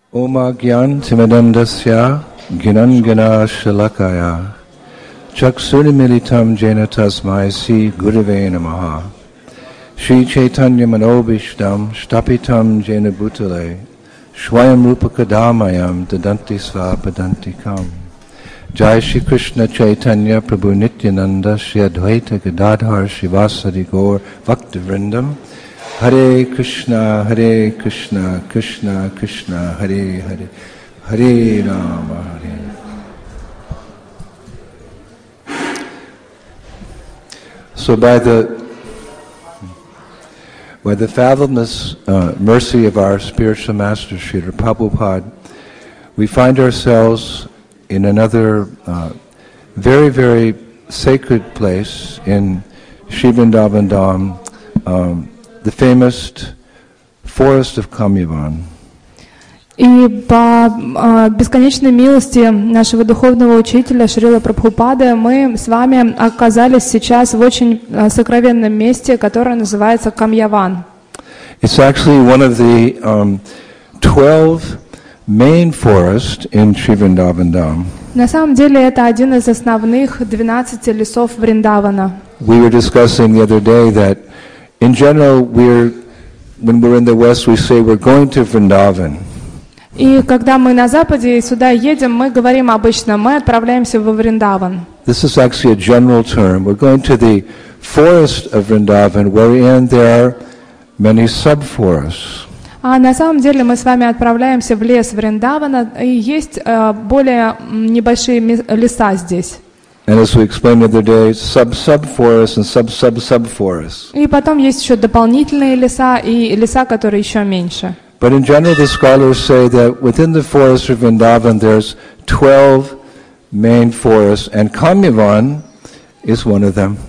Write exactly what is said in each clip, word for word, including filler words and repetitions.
Oma Gyan Timidandasya Ginangana Shalakaya Chaksunimilitam Jena Tasmai Si Gurave Namaha Shri Chaitanya Manobishtam Shtapitam Jena Bhutale Shwayam Rupakadamayam Dadanti Svapadantikam Jai Shri Krishna Chaitanya Prabhu Nityananda Shri Advaita Gadadhar Shivasadi Gaur Bhakta Vrindam Hare Krishna, Hare Krishna, Krishna Krishna, Hare Hare, Hare Rama, Hare. So by the by the fathomless uh, mercy of our spiritual master, Srila Prabhupada, we find ourselves in another uh, very, very sacred place in Sri Vrindavan Dham, um, the famous forest of Kamyavan. И по э, бесконечной милости нашего духовного учителя Шрила Прабхупады мы с вами оказались сейчас в очень э, сокровенном месте, которое называется Камьяван. It's actually one of the um, twelve main forests in Sri Vrindavan Dham. На самом деле это один из основных двенадцати лесов Вриндавана. We were discussing the other day that in general we're when we're in the West we say we're going to Vrindavan. И когда мы на Западе и сюда едем, мы говорим обычно, мы отправляемся во Вриндаван. This is actually a general term. We're going to the forest of Vrindavan, wherein there are many sub-forests. А на самом деле мы с вами отправляемся в лес Вриндавана, и есть э, более небольшие леса здесь. And as we explained the other day, sub-sub-forests and sub-sub-sub-forests. И потом есть еще дополнительные леса и леса, которые еще меньше. But in general, the scholars say that within the forest of Vrindavan, there's twelve main forests, and Kamyavan is one of them.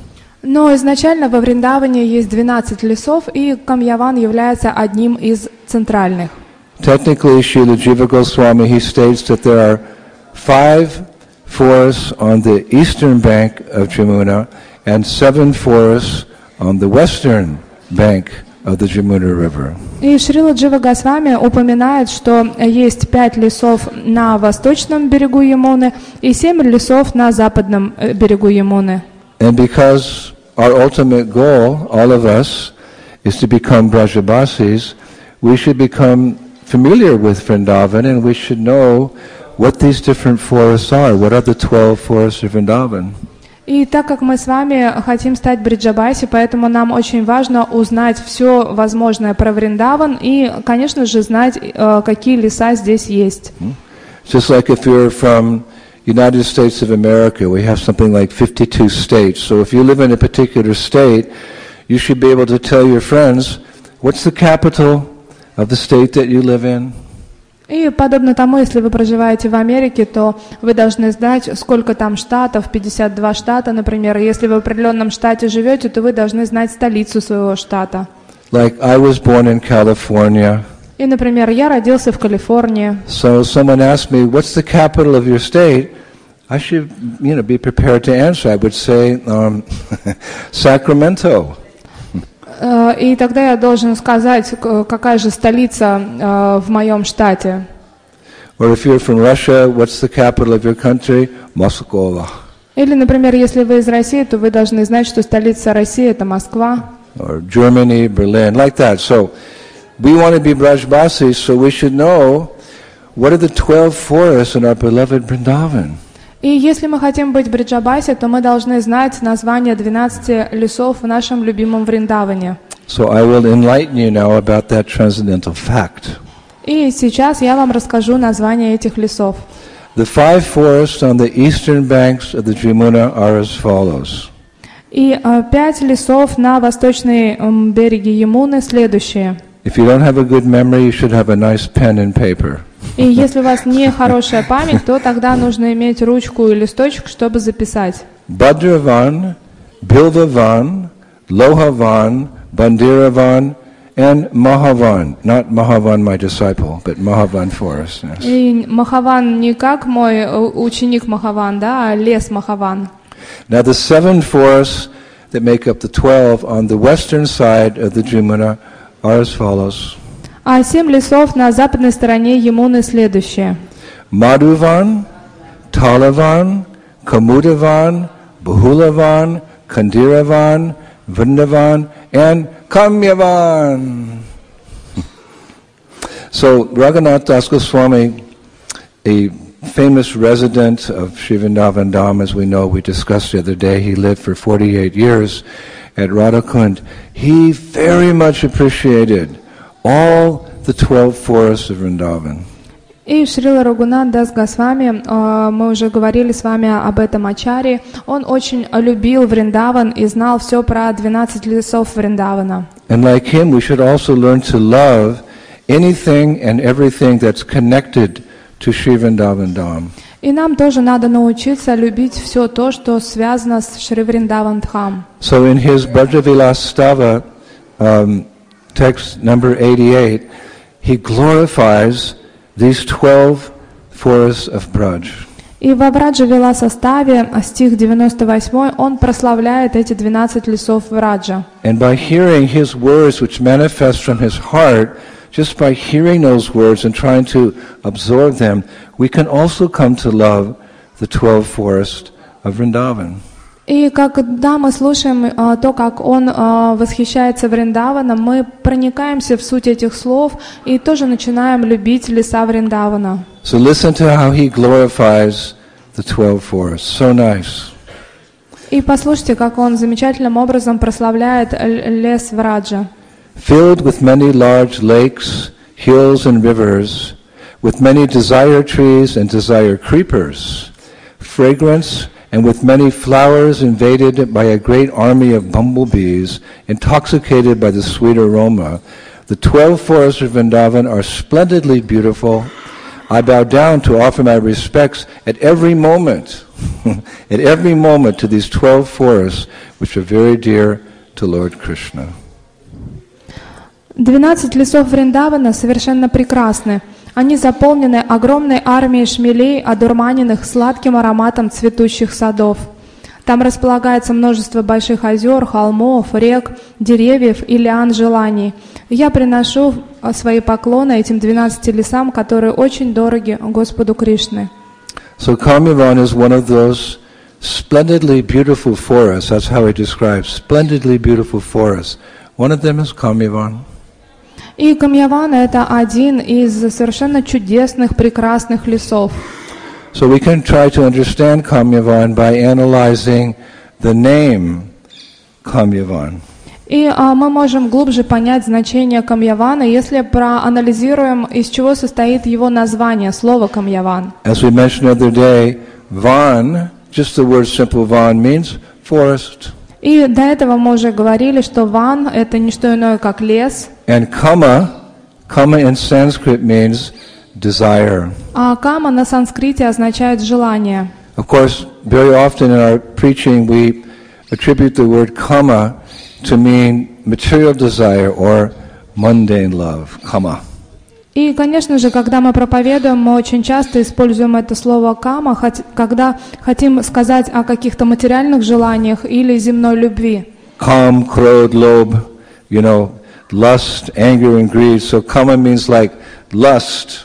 Но изначально во Вриндаване есть двенадцать лесов, и Камьяван является одним из центральных. Technically, Srila Jiva Goswami, he states that there are five forests on the eastern bank of Jamuna and seven forests on the western bank of the Jamuna River. И Шрила Джива Госвами упоминает, что есть пять лесов на восточном берегу Ямуны и семь лесов на западном берегу Ямуны. And because our ultimate goal, all of us, is to become Brajabasis, we should become familiar with Vrindavan and we should know what these different forests are. What are the twelve forests of Vrindavan? И так как мы с вами хотим стать Бриджабаси, поэтому нам очень важно узнать все возможное про Вриндаван и, конечно же, знать, какие леса здесь есть. Just like if you're from United States of America, we have something like fifty-two states. So if you live in a particular state, you should be able to tell your friends, what's the capital of the state that you live in? И подобно тому, если вы проживаете в Америке, то вы должны знать, сколько там штатов, пятьдесят два штата, например. Если вы в определенном штате живете, то вы должны знать столицу своего штата. Like I was born in California. И, например, я родился в Калифорнии. So someone asked me, what's the capital of your state? I should, you know, be prepared to answer. I would say, um, Sacramento. И тогда я должен сказать, какая же столица uh, в моем штате. Or if you're from Russia, what's the capital of your country? Moscow. Или, например, если вы из России, то вы должны знать, что столица России это Москва. Or Germany, Berlin, like that. So we want to be Brajbasis, so we should know what are the twelve forests in our beloved Vrindavan. И если мы хотим быть Бриджабаси, то мы должны знать название двенадцати лесов в нашем любимом Вриндаване. So I will enlighten you now about that transcendental fact. И сейчас я вам расскажу название этих лесов. The five forests on the eastern banks of the Jamuna are as follows. И uh, пять лесов на восточной um, береге Ямуны следующие. If you don't have a good memory, you should have a nice pen and paper. И если у вас не хорошая память, то тогда нужно иметь ручку и листочек, чтобы записать. Bhadravan, Bilvavan, Lohavan, Bandiravan, and Mahavan. Not Mahavan, my disciple, but Mahavan forest. Yes. И Махаван не как мой ученик Махаван, да, а лес Махаван. Now the seven forests that make up the twelve on the western side of the Jamuna are as follows. А семь лесов на западной стороне Ямуны следующие. Madhuvan, Talavan, Kamudavan, Bahulavan, Kandiravan, Vrindavan, and Kamyavan. So Raghunath Das Goswami, a famous resident of Sri Vrindavan Dham, as we know, we discussed the other day, he lived for forty-eight years at Radhakund. He very much appreciated all the twelve forests of Vrindavan. И Шрила Рагунат Дас Госвами, мы уже говорили с вами об этом ачарье, он очень любил Вриндаван и знал все про двенадцать лесов Вриндавана. And like him, we should also learn to love anything and everything that's connected to Sri Vrindavan Dham. И нам тоже надо научиться любить все то, что связано с Шри Вриндаван Дхам. So in his Brajavilastava, um, text number eighty-eight, he glorifies these twelve forests of Braj. И во Враджа Вила составе, стих девяносто восемь, он прославляет эти двенадцать лесов Враджа. And by hearing his words which manifest from his heart, just by hearing those words and trying to absorb them, we can also come to love the twelve forests of Vrindavan. И когда мы слушаем а, то, как он а, восхищается Вриндаваном, мы проникаемся в суть этих слов и тоже начинаем любить леса Вриндавана. So listen to how he glorifies the twelve forests. So nice. И послушайте, как он замечательным образом прославляет лес Враджа. Filled with many large lakes, hills and rivers, with many desire trees and desire creepers, fragrance, and with many flowers invaded by a great army of bumblebees, intoxicated by the sweet aroma. The twelve forests of Vrindavan are splendidly beautiful. I bow down to offer my respects at every moment, at every moment to these twelve forests, which are very dear to Lord Krishna. Двенадцать лесов Вриндавана совершенно прекрасны. Они заполнены огромной армией шмелей, одурманенных сладким ароматом цветущих садов. Там располагается множество больших озер, холмов, рек, деревьев и лиан желаний. Я приношу свои поклоны этим двенадцати лесам, которые очень дороги Господу Кришны. So Kamyavan is one of those splendidly beautiful forests. That's how he describes splendidly beautiful forests. One of them is Kamyavan. И Камьяван — это один из совершенно чудесных, прекрасных лесов. So we can try to understand Kamyavan by analyzing the name Kamyavan. И а, мы можем глубже понять значение Камьявана, если проанализируем, из чего состоит его название, слово Камьяван. As we mentioned the other day, Van, just the word simple Van, means forest. И до этого мы уже говорили, что Ван — это не что иное, как лес. And Kama, Kama in Sanskrit means desire. А Кама на санскрите означает желание. Of course, very often in our preaching we attribute the word Kama to mean material desire or mundane love, Kama. И, конечно же, когда мы проповедуем, мы очень часто используем это слово «кама», когда хотим сказать о каких-то материальных желаниях или земной любви. Kam, krodh, lobh, you know, lust, anger and greed. So kama means like lust.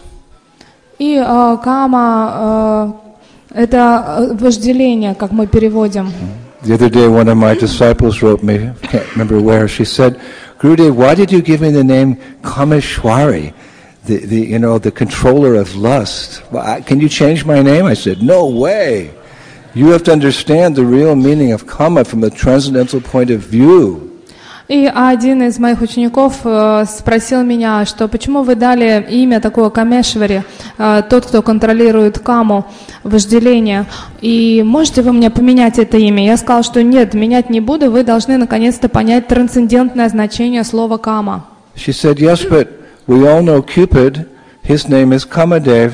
И э, кама э, — это вожделение, как мы переводим. The other day one of my disciples wrote me, I can't remember where, she said, Gurudev, why did you give me the name Kameshwari? The, the, you know, the controller of lust. Well, I, can you change my name? I said, no way. You have to understand the real meaning of kama from a transcendental point of view. И один из моих учеников э, спросил меня, что почему вы дали имя такое Камешвари, э, тот, кто контролирует каму, вожделение, и можете вы мне поменять это имя? Я сказал, что нет, менять не буду, вы должны наконец-то понять трансцендентное значение слова кама. She said, yes, but we all know Cupid, his name is Kamadev.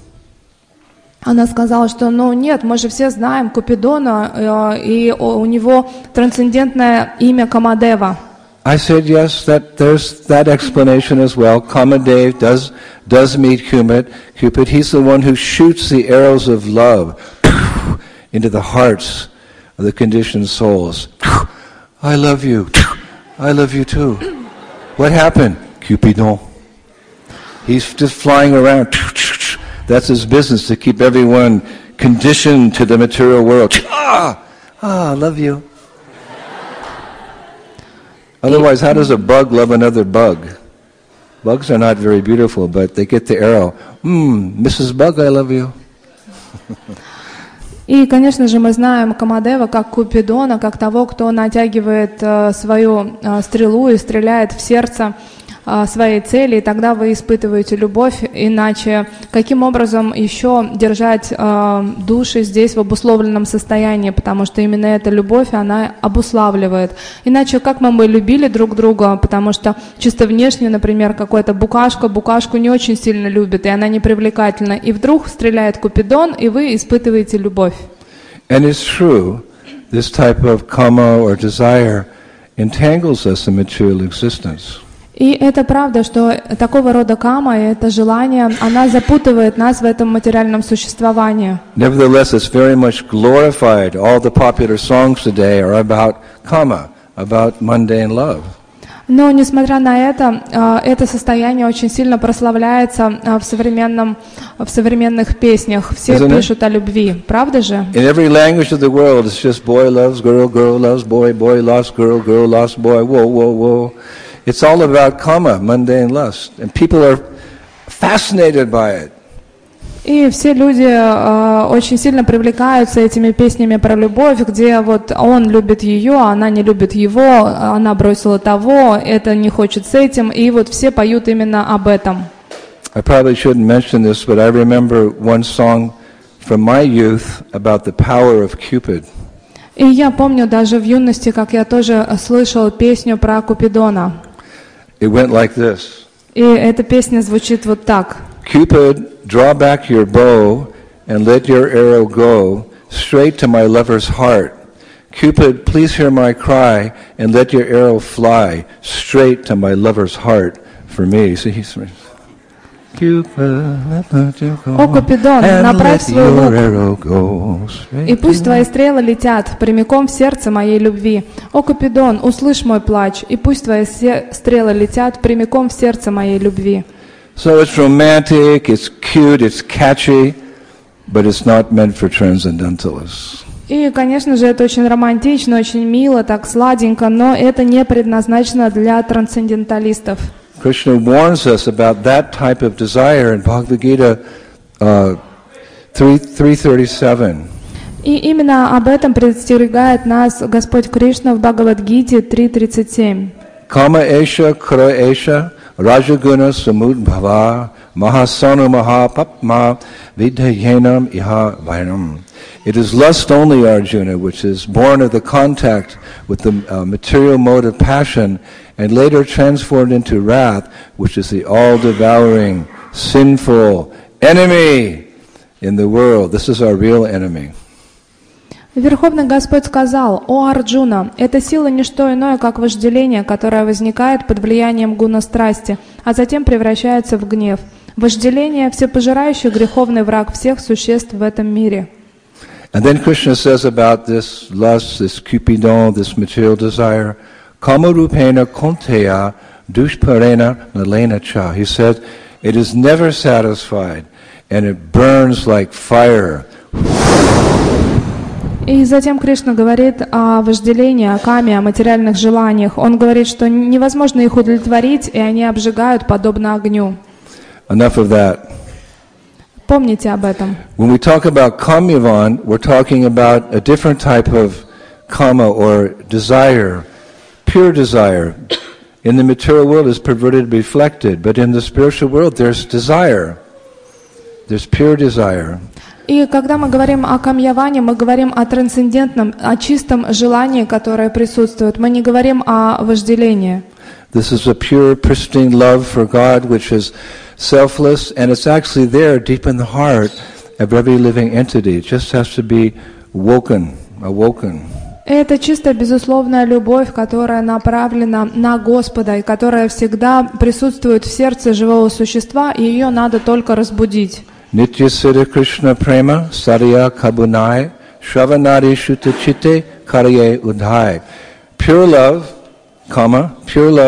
Она сказала, что ну нет, мы же все знаем Купидона, э, и у него трансцендентное имя Камадева. I said, yes, that there's that explanation as well. Kamadev does does meet Cupid. Cupid, he's the one who shoots the arrows of love into the hearts of the conditioned souls. I love you. I love you too. What happened? Cupidon. He's just flying around. That's his business, to keep everyone conditioned to the material world. Ah, ah, love you. Otherwise, how does a bug love another bug? Bugs are not very beautiful, but they get the arrow. Mmm, Missus Bug, I love you. И, конечно же, мы знаем Камадева как Купидона, как того, кто натягивает э, свою э, стрелу и стреляет в сердце э, своей цели, и тогда вы испытываете любовь. Иначе каким образом еще держать э, души здесь в обусловленном состоянии, потому что именно эта любовь, она обуславливает. Иначе как мы бы любили друг друга, потому что чисто внешне, например, какая-то букашка, букашку не очень сильно любит, и она не привлекательна. И вдруг стреляет Купидон, и вы испытываете любовь. And it's true, this type of kama or desire entangles us in material existence. И это правда, что такого рода кама, это желание, она запутывает нас в этом материальном существовании. Nevertheless, it's very much glorified. All the popular songs today are about kama, about mundane love. Но, nесмотря на это, это состояние очень сильно прославляется в современном, в современных песнях. Все Isn't пишут it? О любви, правда же? In every language of the world, it's just boy loves girl, girl loves boy, boy lost girl, girl lost boy, whoa, whoa, whoa. It's all about kama, mundane lust. And people are fascinated by it. И все люди э, очень сильно привлекаются этими песнями про любовь, где вот он любит ее, она не любит его, она бросила того, это не хочет с этим, и вот все поют именно об этом. I probably shouldn't mention this, but I remember one song from my youth about the power of Cupid. И я помню даже в юности, как я тоже слышал песню про Купидона. It went like this. И эта песня звучит вот так. Cupid, draw back your bow and let your arrow go straight to my lover's heart. Cupid, please hear my cry and let your arrow fly straight to my lover's heart for me. See, he's Cupid, let your go О, Купидон, направь свой лук, go и пусть твои стрелы летят прямиком в сердце моей любви. О, Купидон, услышь мой плач, и пусть твои стрелы летят прямиком в сердце моей любви. So it's romantic, it's cute, it's catchy, but it's not meant for transcendentalists. И, конечно же, это очень романтично, очень мило, так сладенько, но это не предназначено для трансценденталистов. Krishna warns us about that type of desire in Bhagavad Gita uh, three thirty-seven. И именно об этом предостерегает нас Господь Кришна в Бхагавад-гите три тридцать семь. Kama esha kara esha rajaguna samudbhava mahasanu mahapapma vidhayenam iha vainam. It is lust only, Arjuna, which is born of the contact with the uh, material mode of passion and later transformed into wrath, which is the all-devouring, sinful enemy in the world. This is our real enemy. Верховный Господь сказал: «О Арджуна, эта сила не что иное, как вожделение, которое возникает под влиянием гуна страсти, а затем превращается в гнев. Вожделение – всепожирающий греховный враг всех существ в этом мире». And then Krishna says about this lust, this cupidon, this material desire, Kamarupena konteya dushparena nalena cha. He said, it is never satisfied, and it burns like fire. И затем Кришна говорит о вожделении, о каме, о материальных желаниях. Он говорит, что невозможно их удовлетворить, и они обжигают подобно огню. Enough of that. Помните об этом. When we talk about kamyavan, we're talking about a different type of kama or desire, pure desire. In the material world is perverted, reflected, but in the spiritual world there's desire. There's pure desire. И когда мы говорим о камьяване, мы говорим о трансцендентном, о чистом желании, которое присутствует. Мы не говорим о вожделении. This is a pure, pristine love for God, which is selfless, and it's actually there deep in the heart of every living entity. It just has to be woken, awoken. Это чистая, безусловная любовь, которая направлена на Господа и которая всегда присутствует в сердце живого существа, и ее надо только разбудить. Nitya Siddha Krishna Prema Sarya Kabunai Shravanadi Shuta Chitte Karye Udhai. Pure love, comma, pure love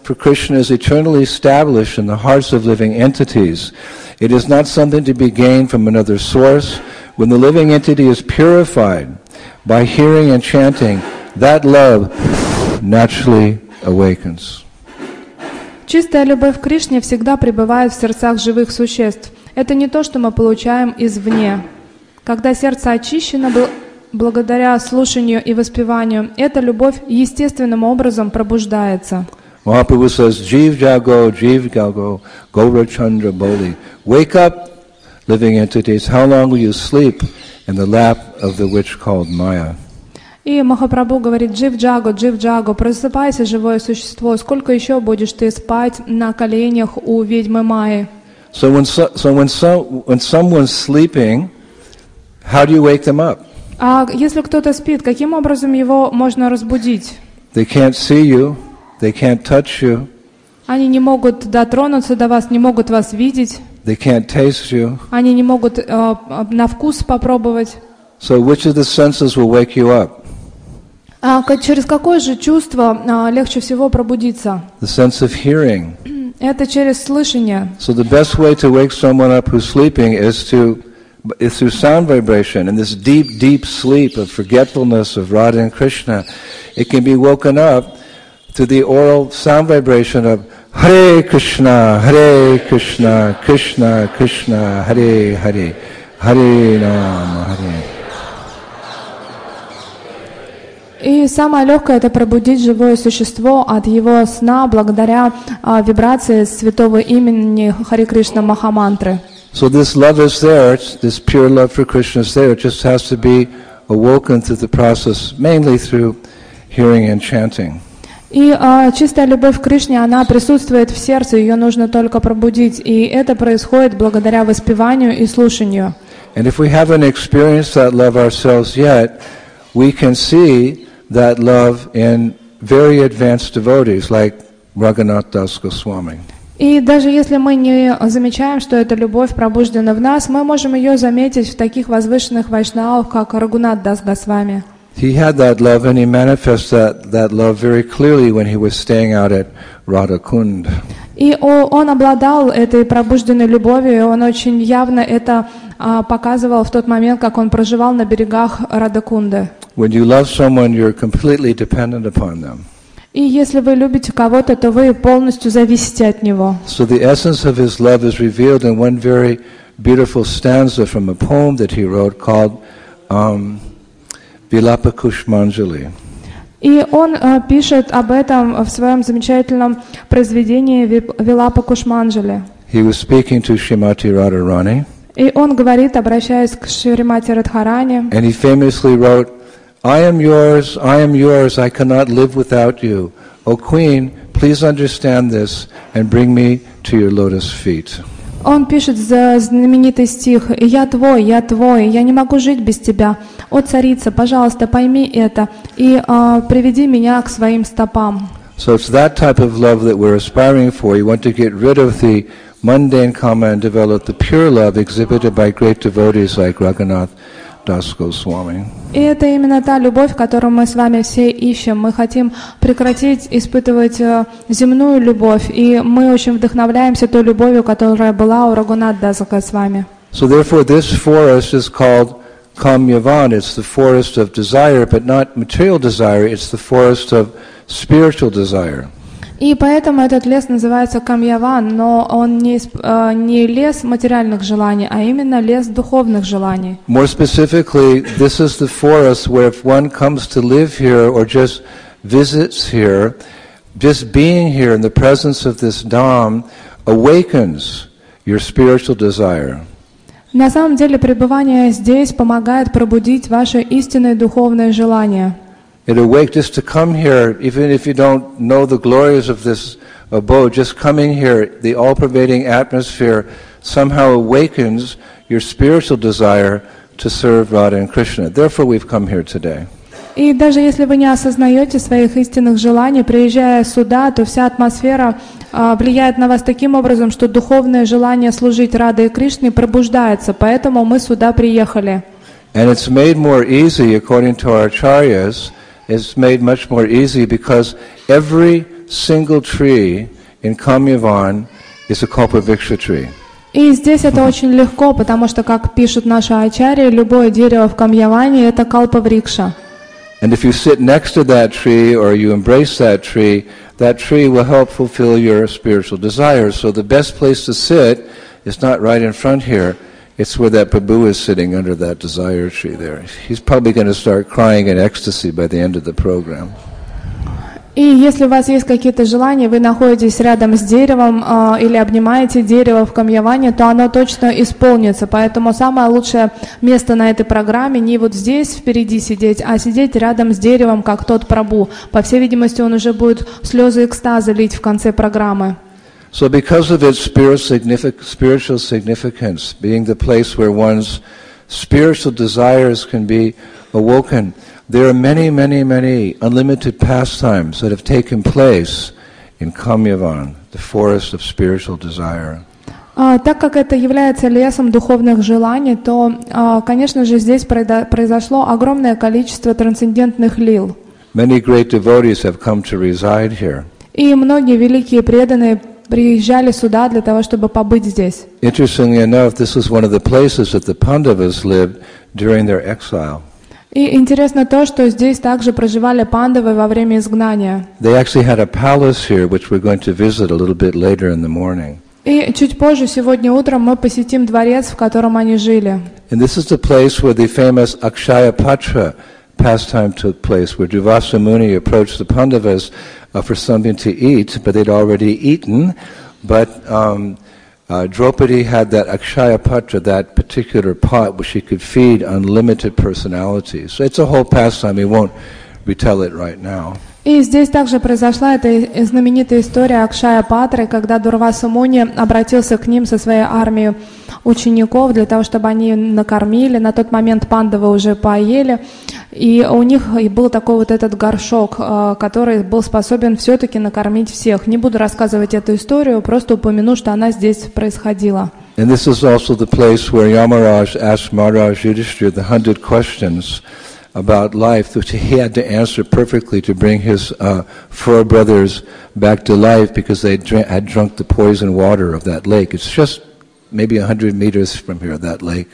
for Krishna is eternally established in the hearts of living entities. It is not something to be gained from another source. When the living entity is purified by hearing and chanting, that love naturally awakens. Чистая любовь к Кришне всегда пребывает в сердцах живых существ. Это не то, что мы получаем извне. Когда сердце очищено благодаря слушанию и воспеванию, эта любовь естественным образом пробуждается. Mahaprabhu says, Jeev Jago, Jeev Jago, Gaura Chandra Boli. Wake up, living entities. How long will you sleep in the lap of the witch called Maya? И Махапрабху говорит: Джив Джаго, Джив Джаго, просыпайся, живое существо, сколько еще будешь ты спать на коленях у ведьмы Майи? So when so, so when so, when someone's sleeping, how do you wake them up? А если кто-то спит, каким образом его можно разбудить? They can't see you, they can't touch you. Они не могут дотронуться до вас, не могут вас видеть. They can't taste you. Они не могут э, на вкус попробовать. So which of the senses will wake you up? А через какое же чувство а, легче всего пробудиться? The sense of hearing. Это через слышание. So the best way to wake someone up who's sleeping is to is through sound vibration, and this deep, deep sleep of forgetfulness of Radha and Krishna. It can be woken up to the oral sound vibration of Hare Krishna, Hare Krishna, Krishna Krishna, Hare Hare, Hare Rama, Hare. И самое легкое — это пробудить живое существо от его сна благодаря а, вибрации святого имени Харе Кришна Махамантры. So this love is there, this pure love for Krishna is there. It just has to be awoken through the process, mainly through hearing and chanting. И а, чистая любовь к Кришне, она присутствует в сердце, ее нужно только пробудить. И это происходит благодаря воспеванию и слушанию. And if we haven't experienced that love ourselves yet, we can see that love in very advanced devotees like Raghunath Das Goswami. И даже если мы не замечаем, что эта любовь пробуждена в нас, мы можем ее заметить в таких возвышенных вайшнавах, как Рагунат Дас Госвами. He had that love and he manifested that, that love very clearly when he was staying out at Radha Kund. И он обладал этой пробужденной любовью, и он очень явно это а, показывал в тот момент, как он проживал на берегах Радакунды. When you love someone, you're completely dependent upon them. И если вы любите кого-то, то вы полностью зависите от него. So the essence of his love is revealed in one very beautiful stanza from a poem that he wrote called um, Vilapa Kushmanjali. И он а, пишет об этом в своем замечательном произведении Вилапа Кушманджали. He was speaking to Shrimati Radharani. И он говорит, обращаясь к Шримати Радхарани. And he famously wrote, I am yours, I am yours, I cannot live without you. O Queen, please understand this and bring me to your lotus feet. Он пишет знаменитый стих: «Я твой, я твой, я не могу жить без тебя. О, царица, пожалуйста, пойми это и uh, приведи меня к своим стопам». So it's that type of love that we're aspiring for. You want to get rid of the mundane karma and develop the pure love exhibited by great devotees like Raghunath Das Goswami. И это именно та любовь, которую мы с вами все ищем. Мы хотим прекратить испытывать uh, земную любовь, и мы очень вдохновляемся той любовью, которая была у Рагунат Даса Госвами. So therefore this forest is called Kamyavan. It's the forest of desire, but not material desire. It's the forest of spiritual desire. И поэтому этот лес называется Камьяван, но он не, uh, не лес материальных желаний, а именно лес духовных желаний. More specifically, this is the forest where if one comes to live here or just visits here, just being here in the presence of this Dham awakens your spiritual desire. На самом деле пребывание здесь помогает пробудить ваше истинное духовное желание. It awakes just to come here, even if you don't know the glories of this abode, just coming here, the all-pervading atmosphere somehow awakens your spiritual desire to serve Radha and Krishna. Therefore we've come here today. И даже если вы не осознаете своих истинных желаний, приезжая сюда, то вся атмосфера а, влияет на вас таким образом, что духовное желание служить Раде и Кришне пробуждается, поэтому мы сюда приехали. And it's made more easy, according to our acharyas, it's made much more easy because every single tree in Kamyavan is a Kalpavriksha tree. И здесь это очень легко, потому что, как пишут наши ачарьи, любое дерево в Камьяване – это калпаврикша. And if you sit next to that tree or you embrace that tree, that tree will help fulfill your spiritual desires. So the best place to sit is not right in front here. It's where that Prabhu is sitting under that desire tree there. He's probably going to start crying in ecstasy by the end of the program. И если у вас есть какие-то желания, вы находитесь рядом с деревом э, или обнимаете дерево в Камьяване, то оно точно исполнится. Поэтому самое лучшее место на этой программе не вот здесь впереди сидеть, а сидеть рядом с деревом, как тот Прабху. По всей видимости, он уже будет слезы экстаза лить в конце программы. So because of its spiritual significance, being the place where one's spiritual desires can be awoken, there are many, many, many unlimited pastimes that have taken place in Kamyavan, the forest of spiritual desire. Uh, так как это является лесом духовных желаний, то, uh, конечно же, здесь произошло огромное количество трансцендентных лил. Many great devotees have come to reside here. И многие великие преданные приезжали сюда для того, чтобы побыть здесь. Interestingly enough, this is one of the places that the Pandavas lived during their exile. И интересно то, что здесь также проживали пандавы во время изгнания. They actually had a palace here, which we're going to visit a little bit later in the morning. И чуть позже, сегодня утром, мы посетим дворец, в котором они жили. And this is the place where the famous Akshaya Patra pastime took place, where Durvasa Muni approached the Pandavas uh, for something to eat, but they'd already eaten. But um, uh, Draupadi had that Akshaya Patra, that particular pot, where she could feed unlimited personalities. So it's a whole pastime. We won't retell it right now. И здесь также произошла эта знаменитая история Акшая Патры, когда Дурваса Муни обратился к ним со своей армией учеников для того, чтобы они накормили. На тот момент пандавы уже поели, и у них был такой вот этот горшок, который был способен все-таки накормить всех. Не буду рассказывать эту историю, просто упомяну, что она здесь происходила. And this is also the place where Yamaraj asked Maharaj Yudhishthira the hundred questions about life, which he had to answer perfectly to bring his uh, four brothers back to life because they dr- had drunk the poison water of that lake. It's just maybe a hundred meters from here, that lake.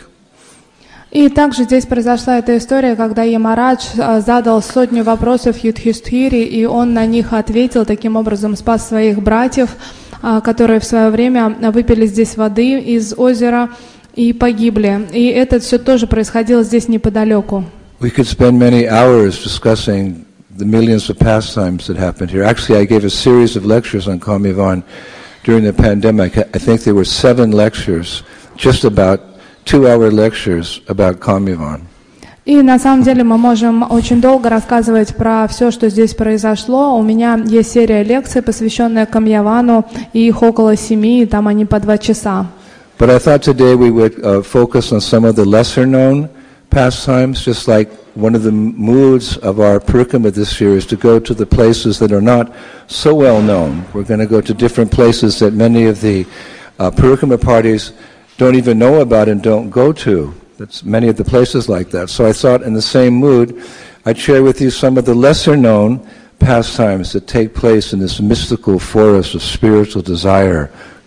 И также здесь произошла эта история, когда Ямарадж задал сотню вопросов Юдхистхире, и он на них ответил, таким образом спас своих братьев, которые в свое время выпили здесь воды из озера и погибли. И это все тоже происходило здесь неподалеку. We could spend many hours discussing the millions of pastimes that happened here. Actually, I gave a series of lectures on Kamyavan during the pandemic. I think there were seven lectures, just about two-hour lectures about Kamyavan. И на самом деле мы можем очень долго рассказывать про все, что здесь произошло. У меня есть серия лекций, посвященная Камьявану, и их около семи, и там они по два часа. But I thought today we would uh, focus on some of the lesser-known pastimes, just like one of the moods of our parikrama this year is to go to the places that are not so well known. We're going to go to different places that many of the uh, parikrama parties don't even know about and don't go to. That's many of the places like that. So I thought in the same mood, I'd share with you some of the lesser known pastimes that take place in this mystical forest of spiritual desire,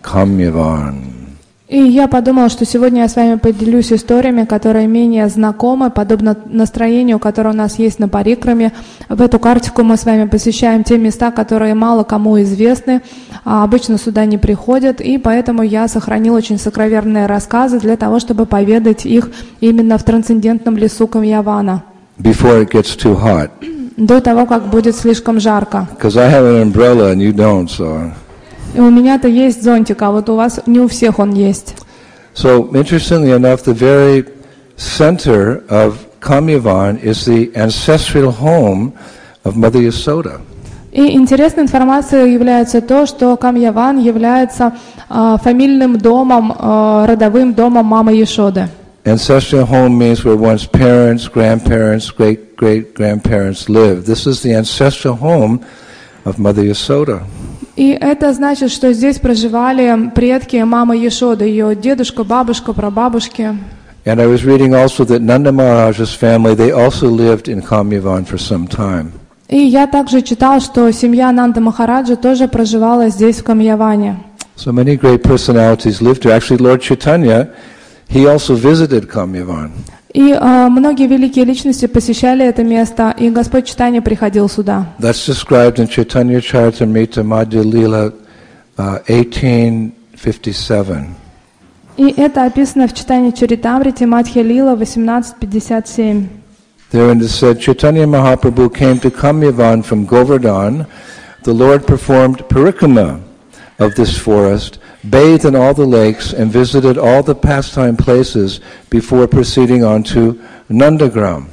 Kamyavan. И я подумала, что сегодня я с вами поделюсь историями, которые менее знакомы, подобно настроению, которое у нас есть на парикраме. В эту картику мы с вами посещаем те места, которые мало кому известны, а обычно сюда не приходят, и поэтому я сохранила очень сокровенные рассказы для того, чтобы поведать их именно в трансцендентном лесу Камьявана. Before it gets too hot. До того, как будет слишком жарко. Because I have an umbrella and you don't, so... И у меня-то есть зонтик, а вот у вас не у всех он есть. So, interestingly enough, the very center of Kamyavan is the ancestral home of Mother Yasoda. И интересной информацией является то, что Камьяван является э, фамильным домом, э, родовым домом мамы Яшоды. Ancestral home means where one's parents, grandparents, great-great-grandparents live. This is the ancestral home of Mother Yasoda. И это значит, что здесь проживали предки мамы Яшоды, ее дедушка, бабушка, прабабушки. And I was reading also that Nanda Maharaj's family, they also lived in Kamyavan for some time. И я также читал, что семья Нанда Махараджа тоже проживала здесь, в Камьяване. So many great personalities lived here. Actually, Lord Chaitanya, he also visited Kamyavan. И э, многие великие личности посещали это место, и Господь Чайтанья приходил сюда. That's described in Chaitanya Charitamrita Madhya Lila uh, eighteen fifty-seven. И это описано в читании Чаритамрите Мадхья Лила восемнадцать пятьдесят семь. Therein it said, Chaitanya Mahaprabhu came to Kamyavan from Govardhan. The Lord performed parikrama of this forest, bathed in all the lakes, and visited all the pastime places before proceeding on to Nandagram.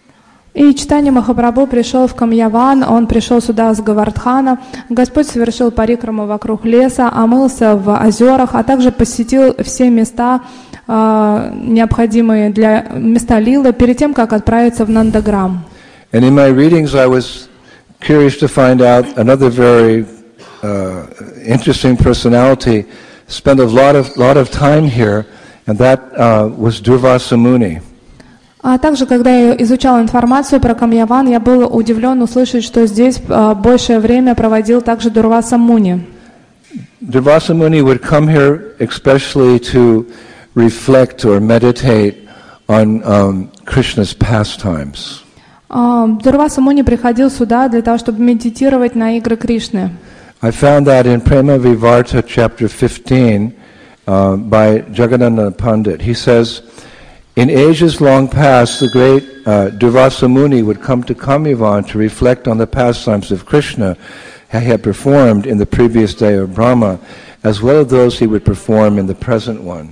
И Чайтанья Махапрабху пришел в Камьяван, он пришел сюда с Говардхана. Господь совершил парикраму вокруг леса, омылся в озерах, а также посетил все места, э, необходимые для места Лилы, перед тем, как отправиться в Нандаграм. And in my readings I was curious to find out another very uh, interesting personality, spent a lot of, lot of time here, and that uh, was Durvasa Muni. А также, когда я изучал информацию про Камьяван, я был удивлен услышать, что здесь uh, большее время проводил также Дурваса Муни. Durvasa Muni would come here especially to reflect or meditate on um, Krishna's pastimes. Uh, Дурваса Муни приходил сюда для того, чтобы медитировать на игры Кришны. I found that in Prema Vivarta chapter fifteen uh, by Jagadananda Pandit. He says, in ages long past, the great uh, Durvasa Muni would come to Kamyavan to reflect on the pastimes of Krishna he had performed in the previous day of Brahma, as well as those he would perform in the present one.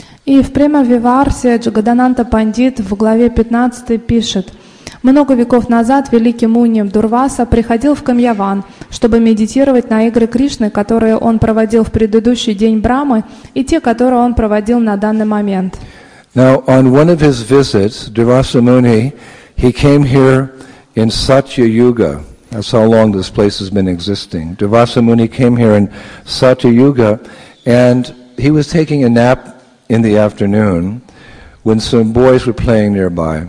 И в Према Виварсе Джагадананда Пандит в главе пятнадцатой пишет: много веков назад великий Муни Дурваса приходил в Камьяван, чтобы медитировать на игры Кришны, которые он проводил в предыдущий день Брамы, и те, которые он проводил на данный момент. Now, on one of his visits, Durvasa Muni, he came here in Satya Yuga. That's how long this place has been existing. Durvasa Muni came here in Satya Yuga, and he was taking a nap in the afternoon when some boys were playing nearby.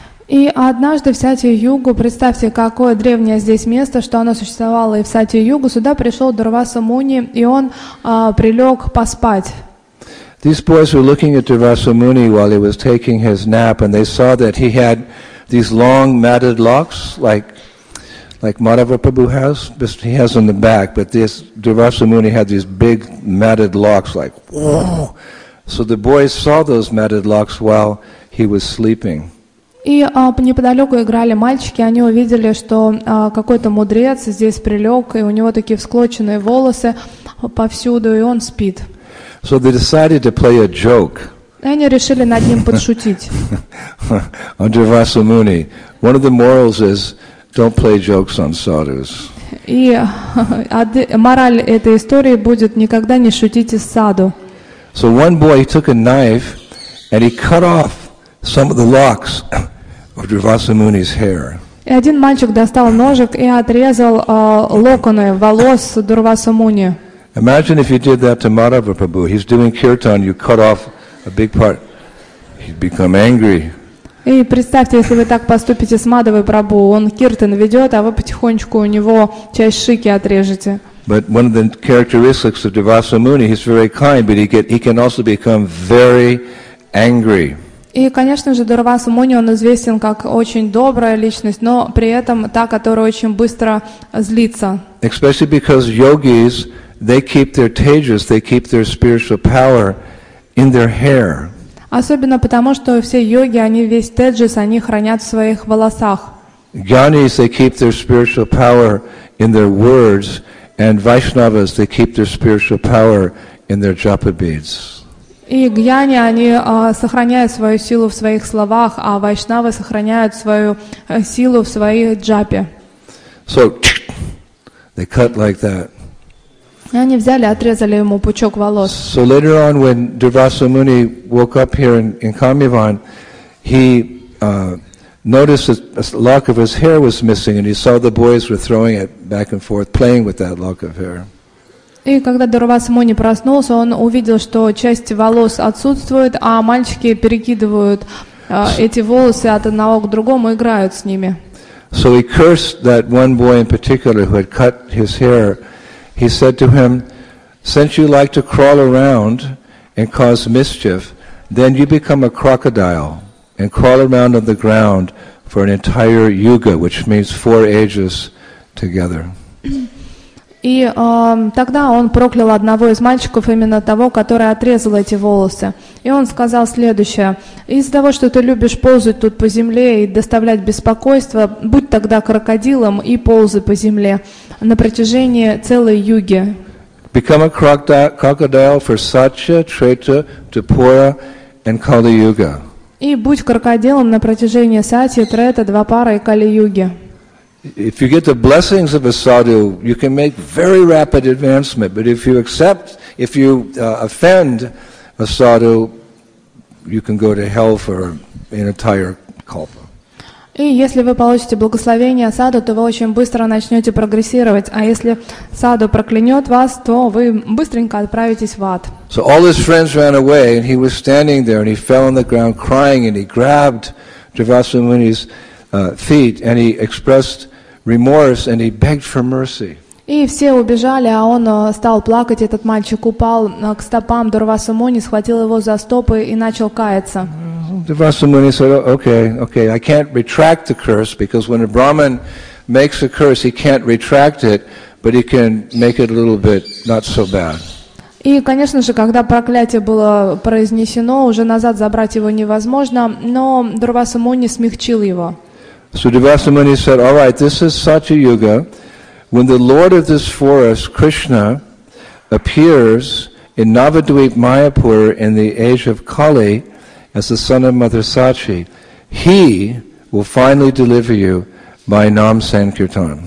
И однажды в Сатья-Югу, представьте, какое древнее здесь место, что оно существовало и в Сатья-Югу, сюда пришел Дурваса Муни, и он а, прилег поспать. These boys were looking at Durvasa Muni while he was taking his nap, and they saw that he had these long matted locks, like like Madhava Prabhu has. He has on the back, but this Durvasa Muni had these big matted locks, like whoa. So the boys saw those matted locks while he was sleeping. И а, неподалеку играли мальчики, они увидели, что а, какой-то мудрец здесь прилег, и у него такие всклоченные волосы повсюду, и он спит. So they decided to play a joke. И они решили над ним подшутить. On Durvasa Muni. One of the morals is don't play jokes on sadhus. И мораль этой истории будет: никогда не шутите с саду. So one boy he took a knife and he cut off some of the locks of Durvasa Muni's hair. И один мальчик достал ножик и отрезал э, локоны волос Дурваса Муни. Imagine if you did that to Madhava Prabhu. He's doing kirtan, you cut off a big part. He'd become angry. И представьте, если вы так поступите с Мадхавой Прабху, он киртан ведет, а вы потихонечку у него часть шики отрежете. But one of the characteristics of Durvasa Muni, he's very kind, but he get he can also become very angry. И, конечно же, Дурваса Муни, он известен как очень добрая личность, но при этом та, которая очень быстро злится. Especially because yogis, they keep their tejas, they keep their spiritual power in their hair. Особенно потому, что все йоги, они весь теджис, они хранят в своих волосах. Jnanis, they keep their spiritual power in their words, and Vaishnavas, they keep their spiritual power in their japa beads. И гьяни, они а, сохраняют свою силу в своих словах, а вайшнавы сохраняют свою а, силу в своей джапе. So, they cut like that. И они взяли, отрезали ему пучок волос. So later on, when Durvasa Muni woke up here in, in Kamyavan, he uh, noticed that a lock of his hair was missing, and he saw the boys were throwing it back and forth, playing with that lock of hair. И когда Дурваса Муни проснулся, он увидел, что часть волос отсутствует, а мальчики перекидывают а, эти волосы от одного к другому, играют с ними. So he cursed that one boy in particular who had cut his hair. He said to him, "Since you like to crawl around and cause mischief, then you become a crocodile and crawl around on the ground for an entire yuga," which means four ages together. И э, тогда он проклял одного из мальчиков, именно того, который отрезал эти волосы. И он сказал следующее: «Из-за того, что ты любишь ползать тут по земле и доставлять беспокойство, будь тогда крокодилом и ползай по земле на протяжении целой юги». Become a crocodile for Satya, Treta, Dwapara, and Kali Yuga. И будь крокодилом на протяжении Сати, Трета, Двапара и Кали-юги. If you get the blessings of a sadhu, you can make very rapid advancement. But if you accept, if you uh, offend a sadhu, you can go to hell for an entire kalpa. И если вы получите благословение саду, то вы очень быстро начнете прогрессировать. А если саду проклянет вас, то вы быстренько отправитесь в ад. So all his friends ran away, and he was standing there, and he fell on the ground crying, and he grabbed Durvasa Muni's uh, feet, and he expressed remorse, and he begged for mercy. И все убежали, а он стал плакать. Этот мальчик упал к стопам Дурваса Муни, схватил его за стопы и начал каяться. Durvasa Muni said, okay, okay, I can't retract the curse, because when a Brahmin makes a curse, he can't retract it, but he can make it a little bit not so bad. И, конечно же, когда проклятие было произнесено, уже назад забрать его невозможно, но Дурваса Муни смягчил его. So Durvasa Muni said, all right, this is Satya Yuga. When the Lord of this forest, Krishna, appears in Navadvip Mayapur in the age of Kali as the son of Mother Sachi, he will finally deliver you by Nam Sankirtan.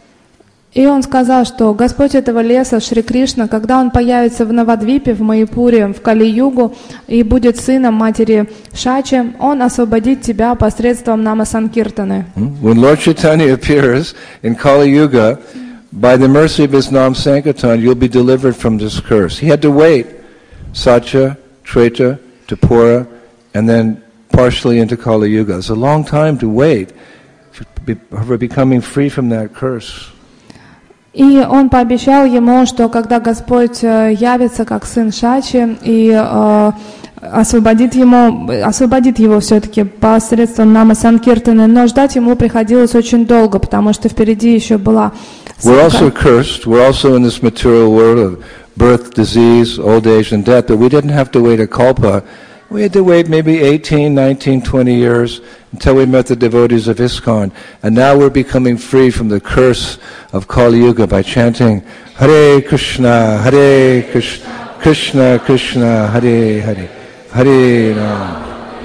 И он сказал, что Господь этого леса, Шри Кришна, когда он появится в Навадвипе, в Майяпуре, в Кали-югу, и будет сыном матери Шачи, он освободит тебя посредством Нама Санкиртаны. When Lord Chaitanya appears in Kali-yuga, by the mercy of his Nam Sankirtan, you'll be delivered from this curse. He had to wait, Satya, Treta, Dwapara, and then partially into Kali-yuga. It's a long time to wait for becoming free from that curse. И он пообещал ему, что когда Господь явится как сын Шачи и э, освободит, ему, освободит его все-таки посредством Нама Санкиртаны, но ждать ему приходилось очень долго, потому что впереди еще была... We're also cursed. We're also in this material world of birth, disease, old age, and death, but we didn't have to wait a kalpa. We had to wait maybe eighteen, nineteen, twenty years until we met the devotees of ISKCON. And now we're becoming free from the curse of Kali Yuga by chanting Hare Krishna, Hare Krishna, Krishna Krishna, Hare Hare, Hare Rama.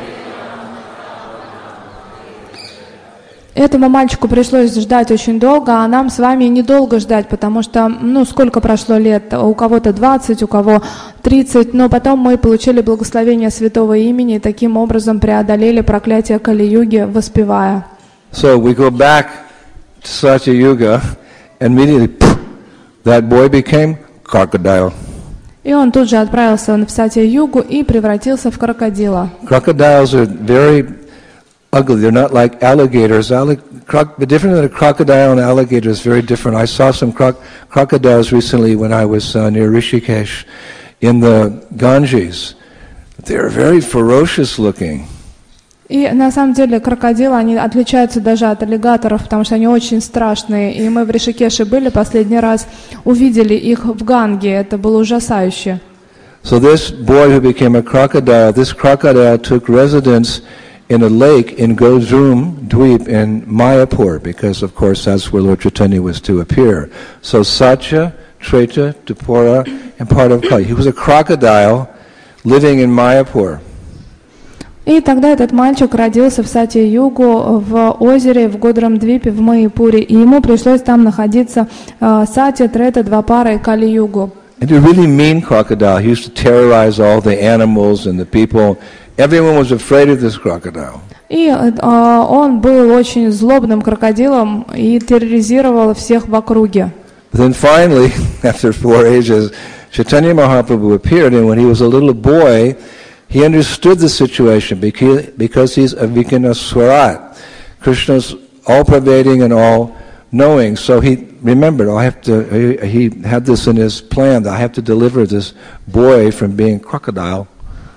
Этому мальчику пришлось ждать очень долго, а нам с вами недолго ждать, потому что, ну, сколько прошло лет, у кого-то двадцать, у кого тридцать, но потом мы получили благословение святого имени и таким образом преодолели проклятие Кали-юги, воспевая. So we go back to Satya Yuga, and immediately that boy became crocodile. И он тут же отправился в Сатья-югу и превратился в крокодила. Crocodiles are very ugly. They're not like alligators. Allig- croc- the difference between a crocodile and an alligator is very different. I saw some croc- crocodiles recently when I was uh, near Rishikesh in the Ganges. They're very ferocious looking. И на самом деле крокодилы, они отличаются даже от аллигаторов, потому что они очень страшные. И мы в Ришикеше были последний раз, увидели их в Ганге. Это было ужасающе. So this boy who became a crocodile, this crocodile took residence in a lake in Gozum Dweep in Mayapur, because of course that's where Lord Chaitanya was to appear. So Satya, Treta, Dwapara, and part of Kali. He was a crocodile living in Mayapur. И тогда этот мальчик родился в Сатья-югу, в озере, в Годрам-двипе, в Майяпуре, и ему пришлось там находиться uh, Сатья, Трета, Двапара и Кали-югу. And a really mean crocodile. He used to terrorize all the animals and the people. Everyone was afraid of this crocodile. И uh, он был очень злобным крокодилом и терроризировал всех в округе. But then finally, after four ages, Chaitanya Mahaprabhu appeared, and when he was a little boy, he understood the situation because, because he's a Vikanaswarat. Krishna's all-pervading and all-knowing. So he remembered, I have to, he, he had this in his plan, that I have to deliver this boy from being crocodile.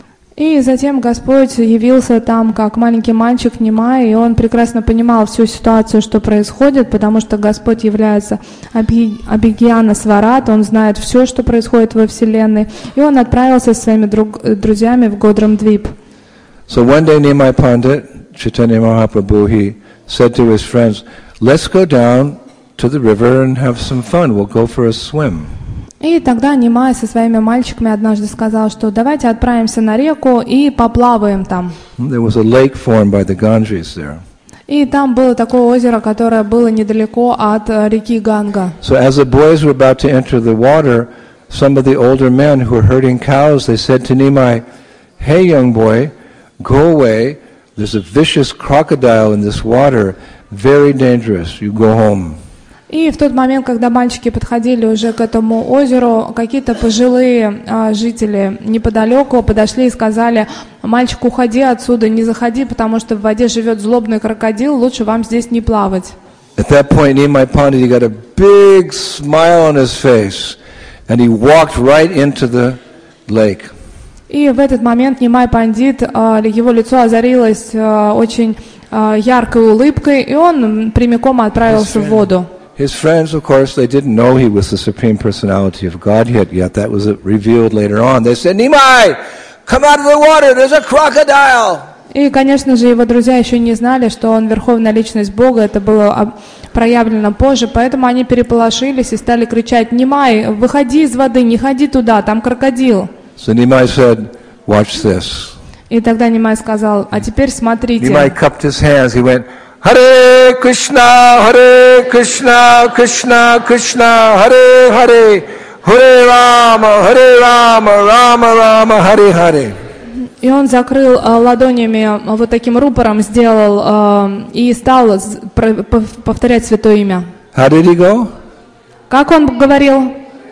И затем Господь явился там как маленький мальчик Немай, и он прекрасно понимал всю ситуацию, что происходит, потому что Господь является Абхигьяна Сварат, он знает все, что происходит во Вселенной, и он отправился со своими друг, друзьями в Годрамдвип. So one day Nimai Pandit, Chaitanya Mahaprabhu, he said to his friends, let's go down to the river and have some fun, we'll go for a swim. И тогда Немай со своими мальчиками однажды сказал, что давайте отправимся на реку и поплаваем там. There was a lake formed by the Ganges there. И там было такое озеро, которое было недалеко от реки Ганга. So as the boys were about to enter the water, some of the older men who were herding cows, they said to Nimai, hey young boy, go away, there's a vicious crocodile in this water, very dangerous, you go home. И в тот момент, когда мальчики подходили уже к этому озеру, какие-то пожилые а, жители неподалеку подошли и сказали: мальчик, уходи отсюда, не заходи, потому что в воде живет злобный крокодил, лучше вам здесь не плавать. At that point, Nimai Pandit, he got a big smile on his face, and he walked right into the lake. И в этот момент Немай Пандит, а, его лицо озарилось а, очень а, яркой улыбкой, и он прямиком отправился в воду. His friends, of course, they didn't know he was the Supreme Personality of Godhead yet. That was revealed later on. They said, Nimai, come out of the water, there's a crocodile. И, конечно же, его друзья еще не знали, что он Верховная Личность Бога, это было проявлено позже, поэтому они переполошились и стали кричать: Nimai, выходи из воды, не ходи туда, там крокодил. So Nimai said, watch this. И тогда Немай сказал: а теперь смотрите. Nimai cupped his hands, he went, Hare Krishna, Hare Krishna, Krishna Krishna, Hare Hare, Hare Rama, Hare Rama, Rama Rama, Hare Hare. И он закрыл э, ладонями, вот таким рупором сделал э, и стал про, повторять святое имя. How did he go? Как он говорил?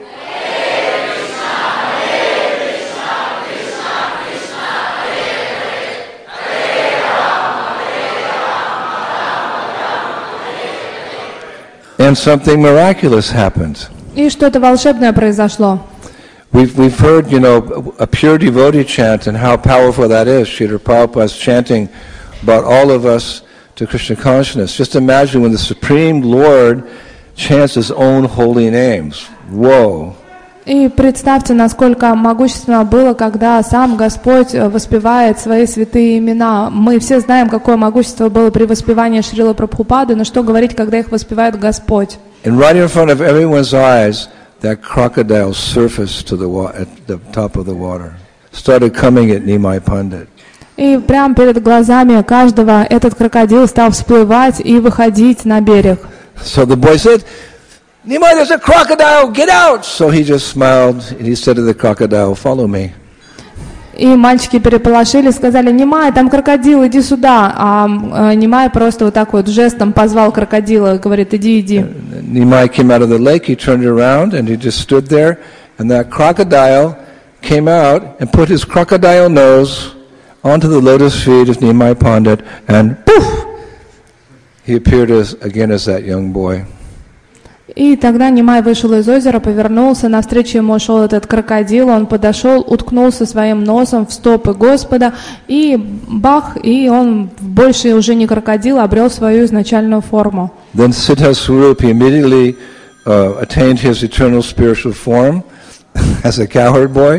And something miraculous happened. И что-то волшебное произошло. We've, we've heard, you know, a pure devotee chant and how powerful that is. Srila Prabhupada's chanting about all of us to Krishna consciousness. Just imagine when the Supreme Lord chants His own holy names. Whoa! И представьте, насколько могущественно было, когда сам Господь воспевает свои святые имена. Мы все знаем, какое могущество было при воспевании Шрилы Прабхупады, но что говорить, когда их воспевает Господь. And right in front of everyone's eyes, that crocodile surfaced to the wa- at the top of the water, started coming at Nimai Pandit. И прямо перед глазами каждого этот крокодил стал всплывать и выходить на берег. So the boy said, Nimai, there's a crocodile, get out! So he just smiled, and he said to the crocodile, follow me. И мальчики переполошились, сказали: Немай, там крокодил, иди сюда. А Немай просто вот так вот жестом позвал крокодила, говорит: иди, иди. Nimai came out of the lake, he turned around, and he just stood there, and that crocodile came out and put his crocodile nose onto the lotus feet of Nimai Pandit, and poof! He appeared as, again as that young boy. И тогда Немай вышел из озера, повернулся, навстречу ему шел этот крокодил, он подошел, уткнулся своим носом в стопы Господа, и бах, и он больше уже не крокодил, обрел свою изначальную форму. Then Siddha Swarup, he immediately uh, attained his eternal spiritual form as a cowherd boy,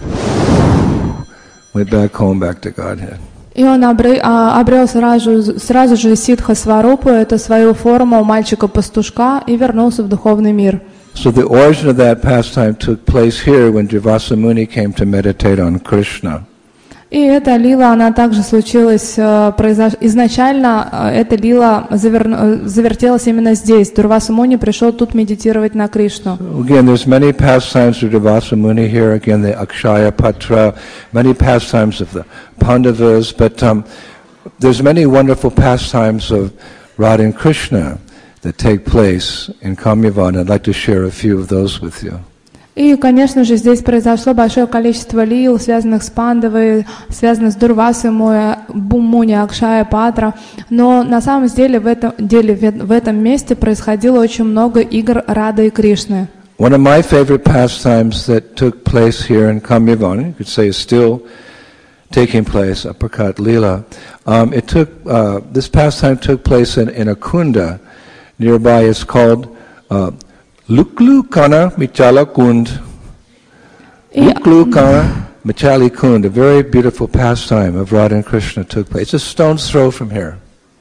went back home, back to Godhead. И он обрел сразу, сразу же Сидха Сварупу, это свою форму мальчика-пастушка, и вернулся в духовный мир. So the origin of that pastime took place here when Durvasa Muni came to meditate on Krishna. И эта лила, она также случилась, произош... изначально эта лила завер... завертелась именно здесь. Дурваса Муни пришел тут медитировать на Кришну. So again, there's many pastimes of Durvasa Muni here. Again, the Akshaya Patra, many pastimes of the Pandavas, but um, there's many wonderful pastimes of Radha and Krishna that take place in Kamyavan. I'd like to share a few of those with you. И, конечно же, здесь произошло большое количество лил, связанных с Пандавой, связанных с Дурвасой, Моя, Буммуни, Акшая, Патра. Но на самом деле в этом, деле в этом месте происходило очень много игр Рады и Кришны. One of my favorite pastimes that took place here in Kamyavan, you could say is still taking place, Aprakat Leela. Um, it took, uh, this pastime took place in, in a kunda nearby. It's called uh, Luklu Kana Michala Kund. Luklu Kana Michali Kund, a very beautiful pastime of Radha and Krishna took place. It's a stone's throw from here.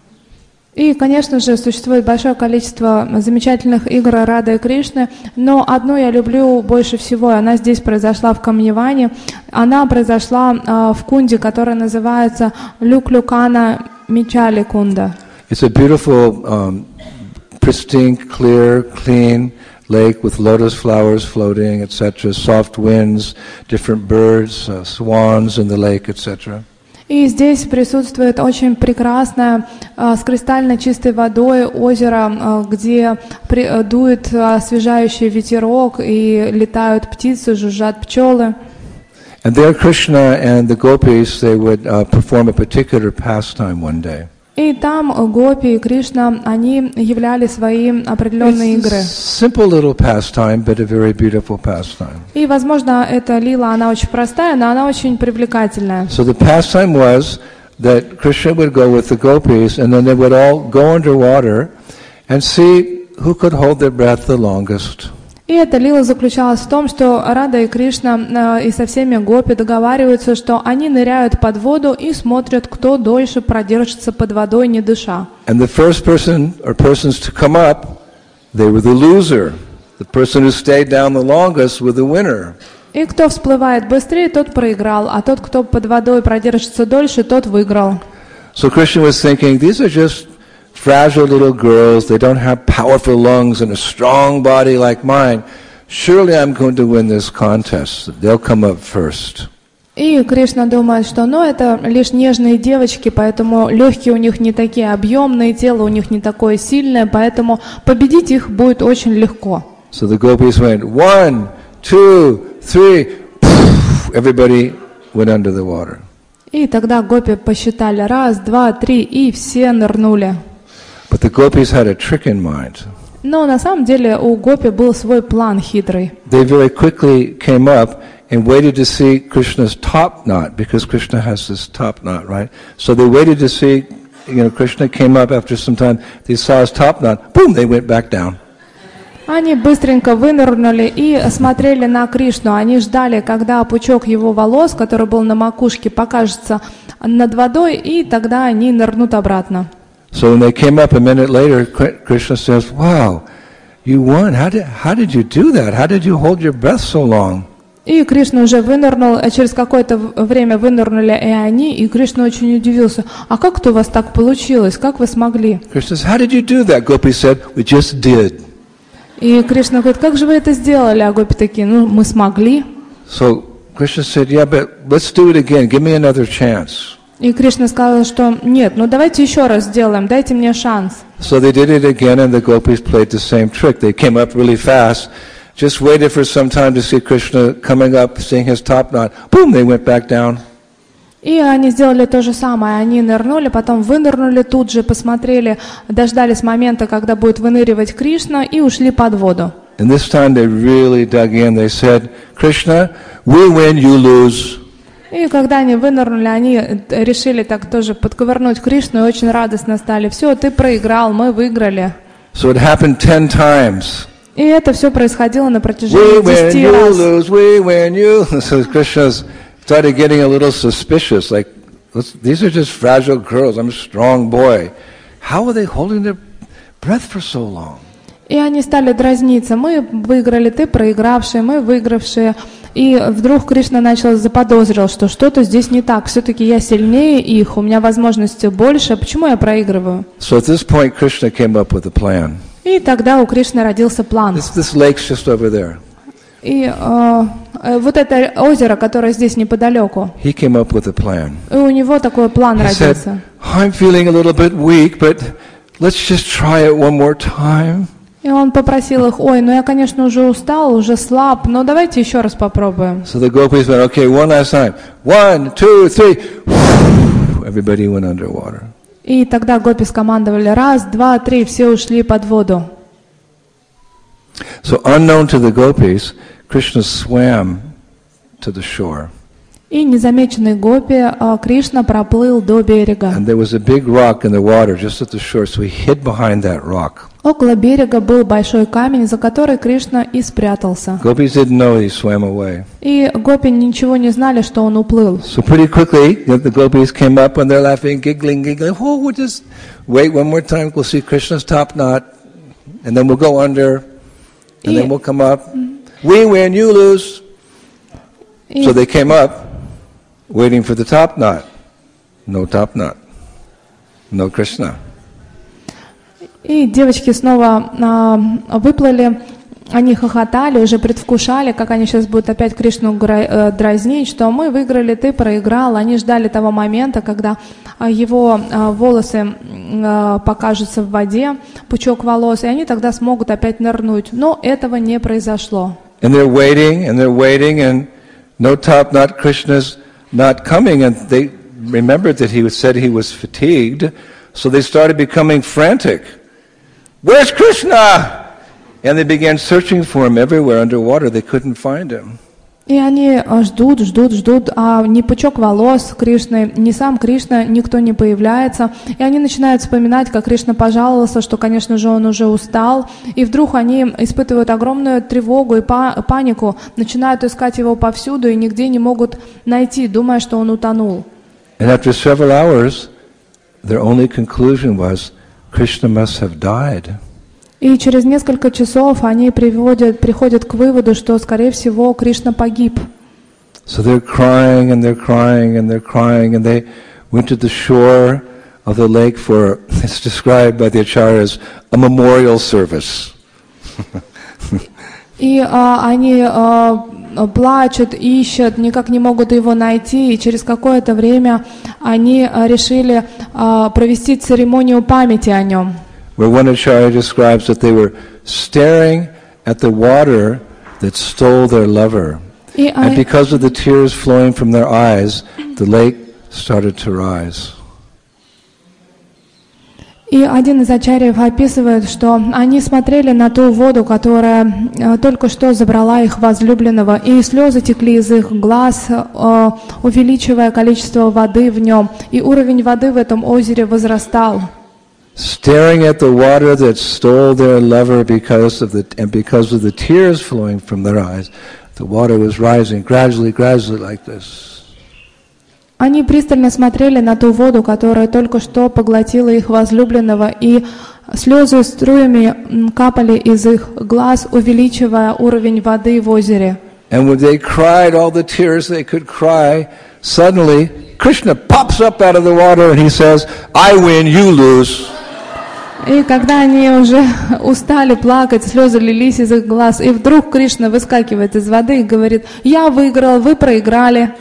И, конечно же, существует большое количество замечательных игр Рады и Кришны, но одну я люблю больше всего, она здесь произошла в Камьяване. Она произошла э, в кунде, которая называется Люк-Люкана Мичали Кунда. It's a beautiful, um, pristine, clear, clean lake with lotus flowers floating, et cetera, soft winds, different birds, uh, swans in the lake, et cetera. И здесь присутствует очень прекрасное, э, с кристально чистой водой озеро, э, где при, э, дует освежающий ветерок и летают птицы, жужжат пчелы. And there Krishna and the gopis, they would uh, perform a particular pastime one day. И там Гопи и Кришна, они являли свои определенные игры. Simple little pastime, but a very beautiful pastime. И, возможно, эта лила, она очень простая, но она очень привлекательная. So the pastime was that Krishna would go with the gopis, and then they would all go underwater and see who could hold their breath the longest. И эта лила заключалась в том, что Рада и Кришна э, и со всеми гопи договариваются, что они ныряют под воду и смотрят, кто дольше продержится под водой, не дыша. And the first person or persons to come up, they were the loser. The person who stayed down the longest was the winner. И кто всплывает быстрее, тот проиграл, а тот, кто под водой продержится дольше, тот выиграл. So Krishna was thinking, these are just fragile little girls, they don't have powerful lungs and a strong body like mine. Surely I'm going to win this contest. They'll come up first. И Кришна думает, что ну это лишь нежные девочки, поэтому легкие у них не такие объемные, тело у них не такое сильное, поэтому победить их будет очень легко. So the gopis went, one, two, three, everybody went under the water. И тогда гопи посчитали раз, два, три, и все нырнули. But the gopis had a trick in mind. Но на самом деле у гопи был свой план хитрый. They very quickly came up and waited to see Krishna's top knot, because Krishna has this top knot, right? So they waited to see, you know, Krishna came up after some time, they saw his top knot, boom, they went back down. Они быстренько вынырнули и смотрели на Кришну. Они ждали, когда пучок его волос, который был на макушке, покажется над водой, и тогда они нырнут обратно. So when they came up a minute later, Krishna says, wow, you won. How did, how did you do that? How did you hold your breath so long? И Кришна уже вынырнул, а через какое-то время вынырнули и они, и Кришна очень удивился. А как это у вас так получилось? Как вы смогли? Krishna says, how did you do that? Gopi said, we just did. И Кришна говорит, как же вы это сделали? А гопи такие, ну, мы смогли. So Krishna said, yeah, but let's do it again. Give me another chance. И Кришна сказал, что нет, ну давайте еще раз сделаем, дайте мне шанс. So they did it again, and the gopis played the same trick. They came up really fast, just waited for some time to see Krishna coming up, seeing his top knot. Boom, they went back down. И они сделали то же самое. Они нырнули, потом вынырнули тут же, посмотрели, дождались момента, когда будет выныривать Кришна, и ушли под воду. And this time they really dug in. They said, Krishna, we win, you lose. И когда они вынырнули, они решили так тоже подковырнуть Кришну и очень радостно стали. Все, ты проиграл, мы выиграли. So it happened ten times. И это все происходило на протяжении десяти раз. We win, you lose, we win, you. So Krishna started getting a little suspicious, like, these are just fragile girls, I'm a strong boy. How are they holding their breath for so long? И они стали дразниться. Мы выиграли, ты проигравшие, мы выигравшие. И вдруг Кришна начал заподозрил, что что-то здесь не так. Все-таки я сильнее их, у меня возможностей больше. Почему я проигрываю? So at this point, Krishna came up with a plan. И тогда у Кришны родился план. This, this lake's just over there. И э, вот это озеро, которое здесь неподалеку. He came up with a plan. И у него такой план He родился. said, I'm feeling a little bit weak, but let's just try it one more time. И он попросил их: ой, ну я, конечно, уже устал, уже слаб, но давайте еще раз попробуем. So the gopis went, okay, one last time. One, two, three. Everybody went underwater. И тогда гопи скомандовали: раз, два, три, все ушли под воду. So unknown to the gopis, Krishna swam to the shore. И незамеченный гопи Кришна проплыл до берега. And there was a big rock in the water just at the shore, so he hid behind that rock. Около берега был большой камень, за который Кришна и спрятался. Gopis didn't know he swam away. И гопи ничего не знали, что он уплыл. So pretty quickly, the gopis came up and they're laughing, giggling, giggling. Oh, we'll just wait one more time. We'll see Krishna's top knot, and then we'll go under, and then we'll come up. We win, you lose. So they came up, waiting for the top knot. No top knot. No Krishna. И девочки снова а, выплыли, они хохотали, уже предвкушали, как они сейчас будут опять Кришну дразнить, что мы выиграли, ты проиграл. Они ждали того момента, когда его а, волосы а, покажутся в воде, пучок волос, и они тогда смогут опять нырнуть. Но этого не произошло. And they're waiting, and they're waiting, and no top knot, Krishna's not coming, and they remembered that he said he was fatigued, so they started becoming frantic. Where's Krishna? And they began searching for him everywhere underwater. They couldn't find him. И они ждут, ждут, ждут, а ни пучок волос Кришны, ни сам Кришна, никто не появляется. И они начинают вспоминать, как Кришна пожаловался, что, конечно же, он уже устал. И вдруг они испытывают огромную тревогу и панику, начинают искать его повсюду и нигде не могут найти, думая, что он утонул. And after several hours, their only conclusion was, Krishna must have died. И через несколько часов они приводят, приходят к выводу, что, скорее всего, Кришна погиб. So they're crying and they're crying and they're crying and they went to the shore of the lake for, it's described by the acharyas, a memorial service. И а, они а, плачут, ищут, никак не могут его найти, и через какое-то время они а, решили а, провести церемонию памяти о нем. Where one acharya describes that they were staring at the water that stole their lover. И, and because of the tears flowing from their eyes, the lake started to rise. И один из ачарьев описывает, что они смотрели на ту воду, которая э, только что забрала их возлюбленного, и слезы текли из их глаз, э, увеличивая количество воды в нем, и уровень воды в этом озере возрастал. Staring at the water that stole their lover because of the and because of the tears flowing from their eyes, the water was rising gradually, gradually like this. Они пристально смотрели на ту воду, которая только что поглотила их возлюбленного, и слезы струями капали из их глаз, увеличивая уровень воды в озере. And when they cried all the tears they could cry, suddenly Krishna pops up out of the water and he says, "I win, you lose." И когда они уже устали плакать, слезы лились из их глаз, и вдруг Кришна выскакивает из воды и говорит: «Я выиграл, вы проиграли».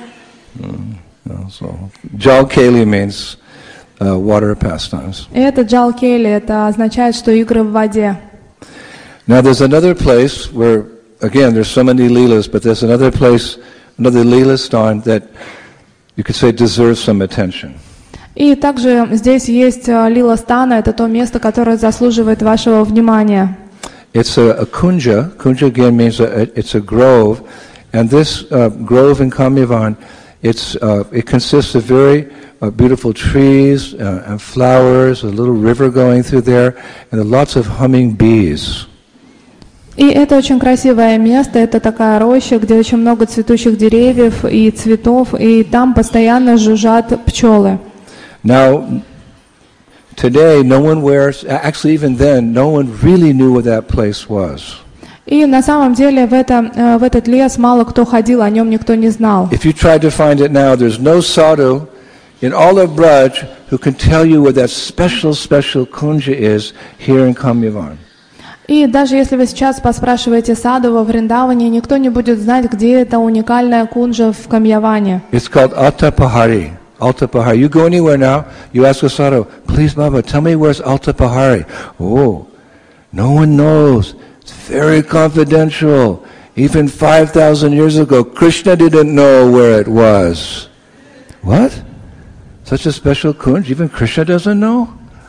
So, Jalkeli means uh, water pastimes. И это Jalkeli, это означает, что игры в воде. Now there's another place where, again, there's so many leelas, but there's another place, another leela stan that you could say deserves some attention. И также здесь есть лила стана, это то место, которое заслуживает вашего внимания. It's a, a kunja. Kunja again means a, it's a grove, and this uh, grove in Kamyavan, it's uh, it consists of very uh, beautiful trees uh, and flowers, a little river going through there, and lots of humming bees. И это очень красивое место, это такая роща, где очень много цветущих деревьев и цветов, и там постоянно жужжат пчелы. Now, today, no one wears, actually even then, no one really knew what that place was. И на самом деле в, это, в этот лес мало кто ходил, о нем никто не знал. If you tried to find it now, there's no sadhu in all of Braj who can tell you where that special, special kunja is here in Kamyavan. И даже если вы сейчас поспрашиваете саду во Вриндаване, никто не будет знать, где эта уникальная кунджа в Камьяване. It's called Altapahari. Altapahari. You go anywhere now, you ask a sadhu, please Baba, tell me where's Altapahari. Oh, No one knows. It's very confidential. Even five thousand years ago, Krishna didn't know where it was. What? Such a special kunj? Even Krishna doesn't know?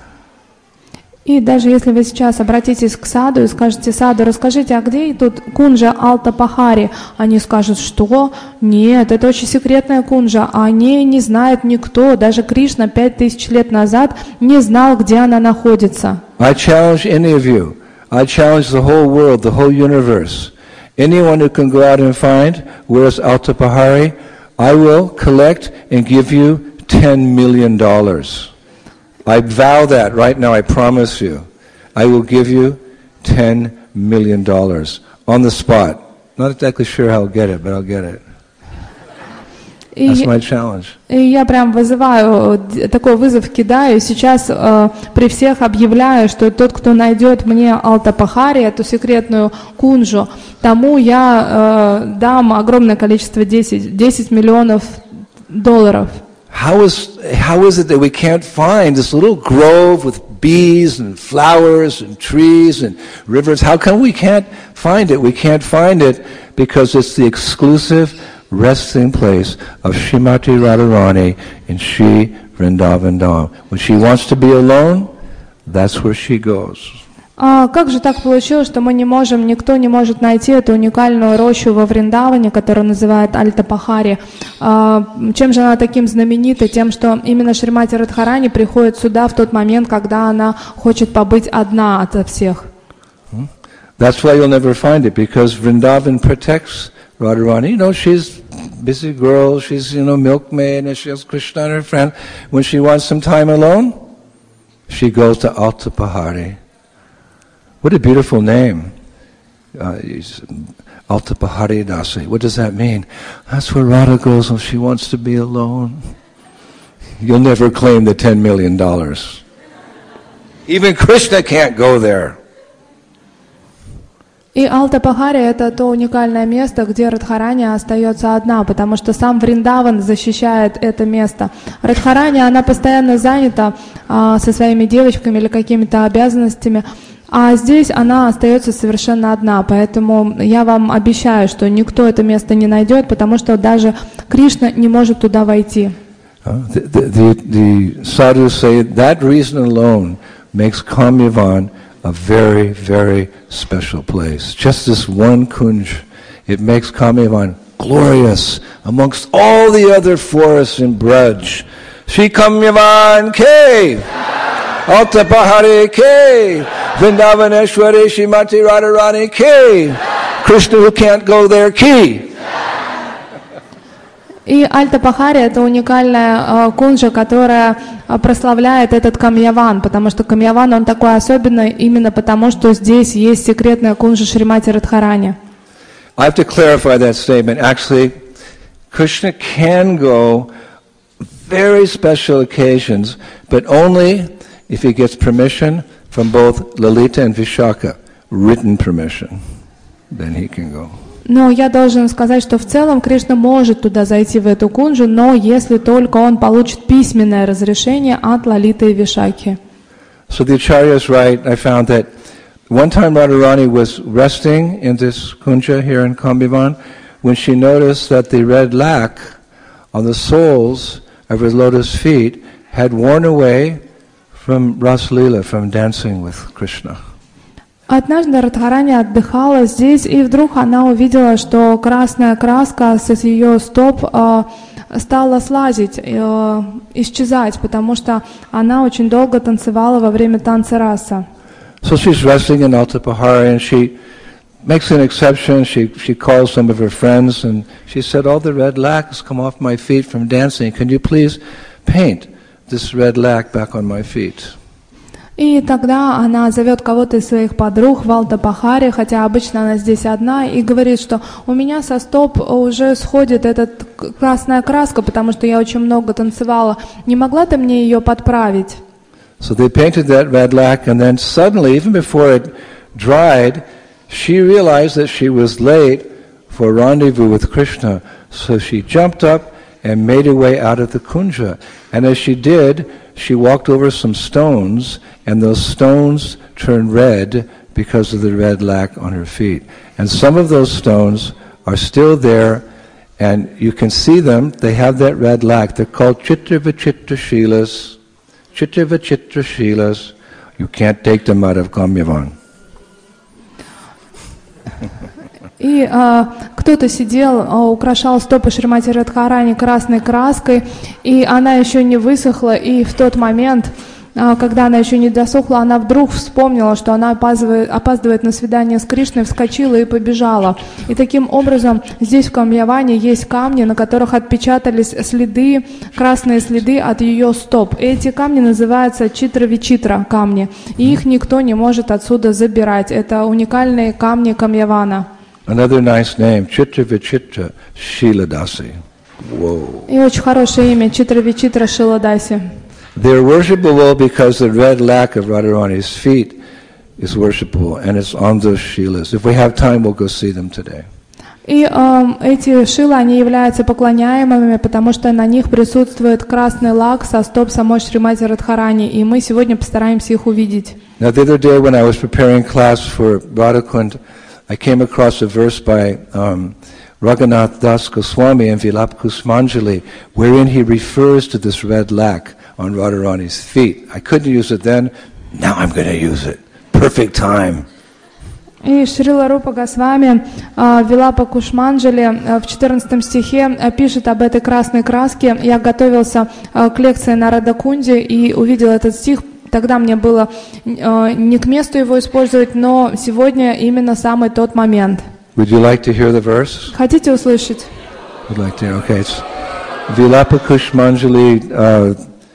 И даже если вы сейчас обратитесь к саду и скажете: саду, расскажите, а где тут кунджа Алтапахари? Они скажут: что? Нет, это очень секретная кунджа. О ней не знает никто. Даже Кришна пять тысяч лет назад не знал, где она находится. I challenge any of you. I challenge the whole world, the whole universe. Anyone who can go out and find where's Altapahari, I will collect and give you ten million dollars. I vow that right now, I promise you. I will give you ten million dollars on the spot. Not exactly sure how I'll get it, but I'll get it. That's my challenge. И я прям вызываю, такой вызов кидаю. Сейчас э, при всех объявляю, что тот, кто найдет мне Алтапахари, эту секретную кунжу, тому я э, дам огромное количество, десять миллионов долларов. How is, how is it that we can't find this little grove with bees and flowers and trees and rivers? How come we can't find it? We can't find it because it's the exclusive resting place of Srimati Radharani in Sri Vrindavan Dham. When she wants to be alone, that's where she goes. А как же так получилось, что мы не можем, никто не может найти эту уникальную рощу во Вриндаване, которую называют Альтапахари? А чем же она таким знаменита? Тем, что именно Шримати Радхарани приходит сюда в тот момент, когда она хочет побыть одна ото всех. That's why you'll never find it, because Vrindavan protects Radharani. You know, she's a busy girl, she's, you know, milkmaid, and she has Krishna and her friend. When she wants some time alone, she goes to Altapahari. What a beautiful name. Uh, Altapahari Dasi. What does that mean? That's where Radha goes when she wants to be alone. You'll never claim the ten million dollars. Even Krishna can't go there. И Алтапахари — это то уникальное место, где Радхарани остается одна, потому что сам Вриндаван защищает это место. Радхарани, она постоянно занята а, со своими девочками или какими-то обязанностями, а здесь она остается совершенно одна. Поэтому я вам обещаю, что никто это место не найдет, потому что даже Кришна не может туда войти. Uh, the, the, the sadhus say that reason alone makes Kamyavan a very, very special place. Just this one kunj, it makes Kamyavan glorious amongst all the other forests in Braj. Shri Kamyavan Cave, Altapahari Cave, Vrindavaneshwari Srimati Radharani Cave, Krishna who can't go there Ki. И Альтапахари — это уникальная э, кунджа, которая э, прославляет этот Камьяван, потому что Камьяван, он такой особенный именно потому, что здесь есть секретная кунджа Шримати Радхарани. I have to clarify that statement. Actually, Krishna can go very special occasions, but only if he gets permission from both Lalita and Vishaka, written permission, then he can go. Но я должен сказать, что в целом Кришна может туда зайти в эту кунджу, но если только он получит письменное разрешение от Лалиты и Вишаки. So the Acharya is right. I found that one time Radharani was resting in this kunja here in Kambivan when she noticed that the red lac on the soles of her lotus feet had worn away from Ras Lila, from dancing with Krishna. Однажды Радхарани отдыхала здесь, и вдруг она увидела, что красная краска с ее стоп э, стала слазить, э, исчезать, потому что она очень долго танцевала во время танца раса. So she's resting in Altapahari, and she makes an exception. She she calls some of her friends, and she said, "All the red lac has come off my feet from dancing. Can you please paint this red lac back on my feet?" И тогда она зовет кого-то из своих подруг в Алтапахари, хотя обычно она здесь одна, и говорит, что у меня со стоп уже сходит эта красная краска, потому что я очень много танцевала. Не могла ты мне ее подправить? So they painted that red lac, and then suddenly, even before it dried, she realized that she was late for a rendezvous with Krishna. So she jumped up and made her way out of the kunja. And as she did, she walked over some stones, and those stones turned red because of the red lac on her feet. And some of those stones are still there, and you can see them. They have that red lac. They're called Chittavachitra Shilas. Chittavachitra Shilas. You can't take them out of Kamyavan. И а, кто-то сидел, а, украшал стопы Шримати Радхарани красной краской, и она еще не высохла, и в тот момент, а, когда она еще не досохла, она вдруг вспомнила, что она опаздывает, опаздывает на свидание с Кришной, вскочила и побежала. И таким образом здесь в Камьяване есть камни, на которых отпечатались следы, красные следы от ее стоп. И эти камни называются Читра-Вичитра камни, и их никто не может отсюда забирать. Это уникальные камни Камьявана. Another nice name, Chitra-Vichitra Shiladasi. Whoa. И очень хорошее имя, Читра-Вичитра Шиладаси. They're worshipable because the red lac of Radharani's feet is worshipable, and it's on those shilas. If we have time, we'll go see them today. И э, эти шилы, они являются поклоняемыми, потому что на них присутствует красный лак со стоп самой Шримати Радхарани, и мы сегодня постараемся их увидеть. Now, the other day when I was preparing class for Radhakund, I came across a verse by um, Raghunath Das Goswami in Vilapa Kusmanjali, wherein he refers to this red lac on Radharani's feet. I couldn't use it then, now I'm going to use it. Perfect time. И Шрила Рупа Госвами в Вилапа Кушманджали в четырнадцатом стихе пишет об этой красной краске. Я готовился к лекции на Радакунде и увидел этот стих. Тогда мне было э, не к месту его использовать, но сегодня именно самый тот момент. Would you like to hear the verse? Хотите услышать? Would like to hear. Okay, it's Vilapa Kushmanjali, uh,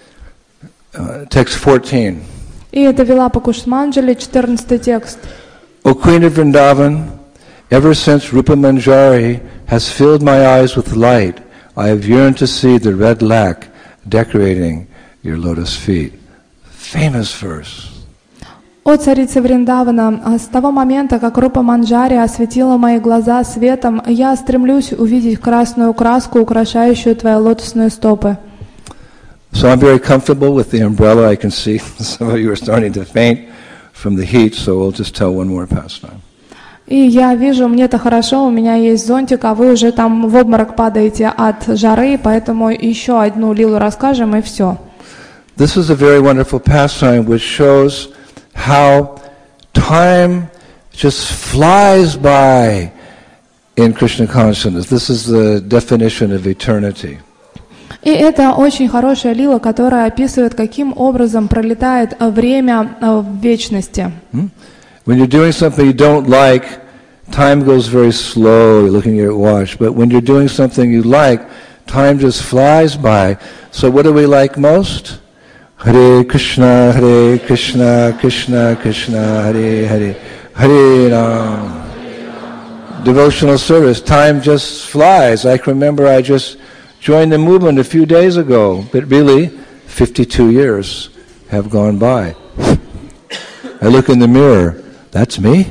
uh, text fourteen. И это Вилапа Кушманджали, четырнадцатый текст. O Queen of Vrindavan, ever since Rupa Manjari has filled my eyes with light, I have yearned to see the red lac decorating your lotus feet. Famous verse. О царица Вриндавана, с того момента, как Рупа Манджари осветила мои глаза светом, я стремлюсь увидеть красную краску, украшающую твои лотосные стопы. So I'm very comfortable with the umbrella. I can see some of you are starting to faint from the heat, so we'll just tell one more pastime. И я вижу, мне-то хорошо, у меня есть зонтик, а вы уже там в обморок падаете от жары, поэтому еще одну лилу расскажем и все. This is a very wonderful pastime which shows how time just flies by in Krishna consciousness. This is the definition of eternity. И это очень хорошая лила, которая описывает, каким образом пролетает время в вечности. When you're doing something you don't like, time goes very slow, you're looking at your watch. But when you're doing something you like, time just flies by. So what do we like most? Hare Krishna, Hare Krishna, Krishna Krishna, Hare Hare, Hare Ram. Devotional service, time just flies. I can remember I just joined the movement a few days ago, but really, fifty-two years have gone by. I look in the mirror, that's me?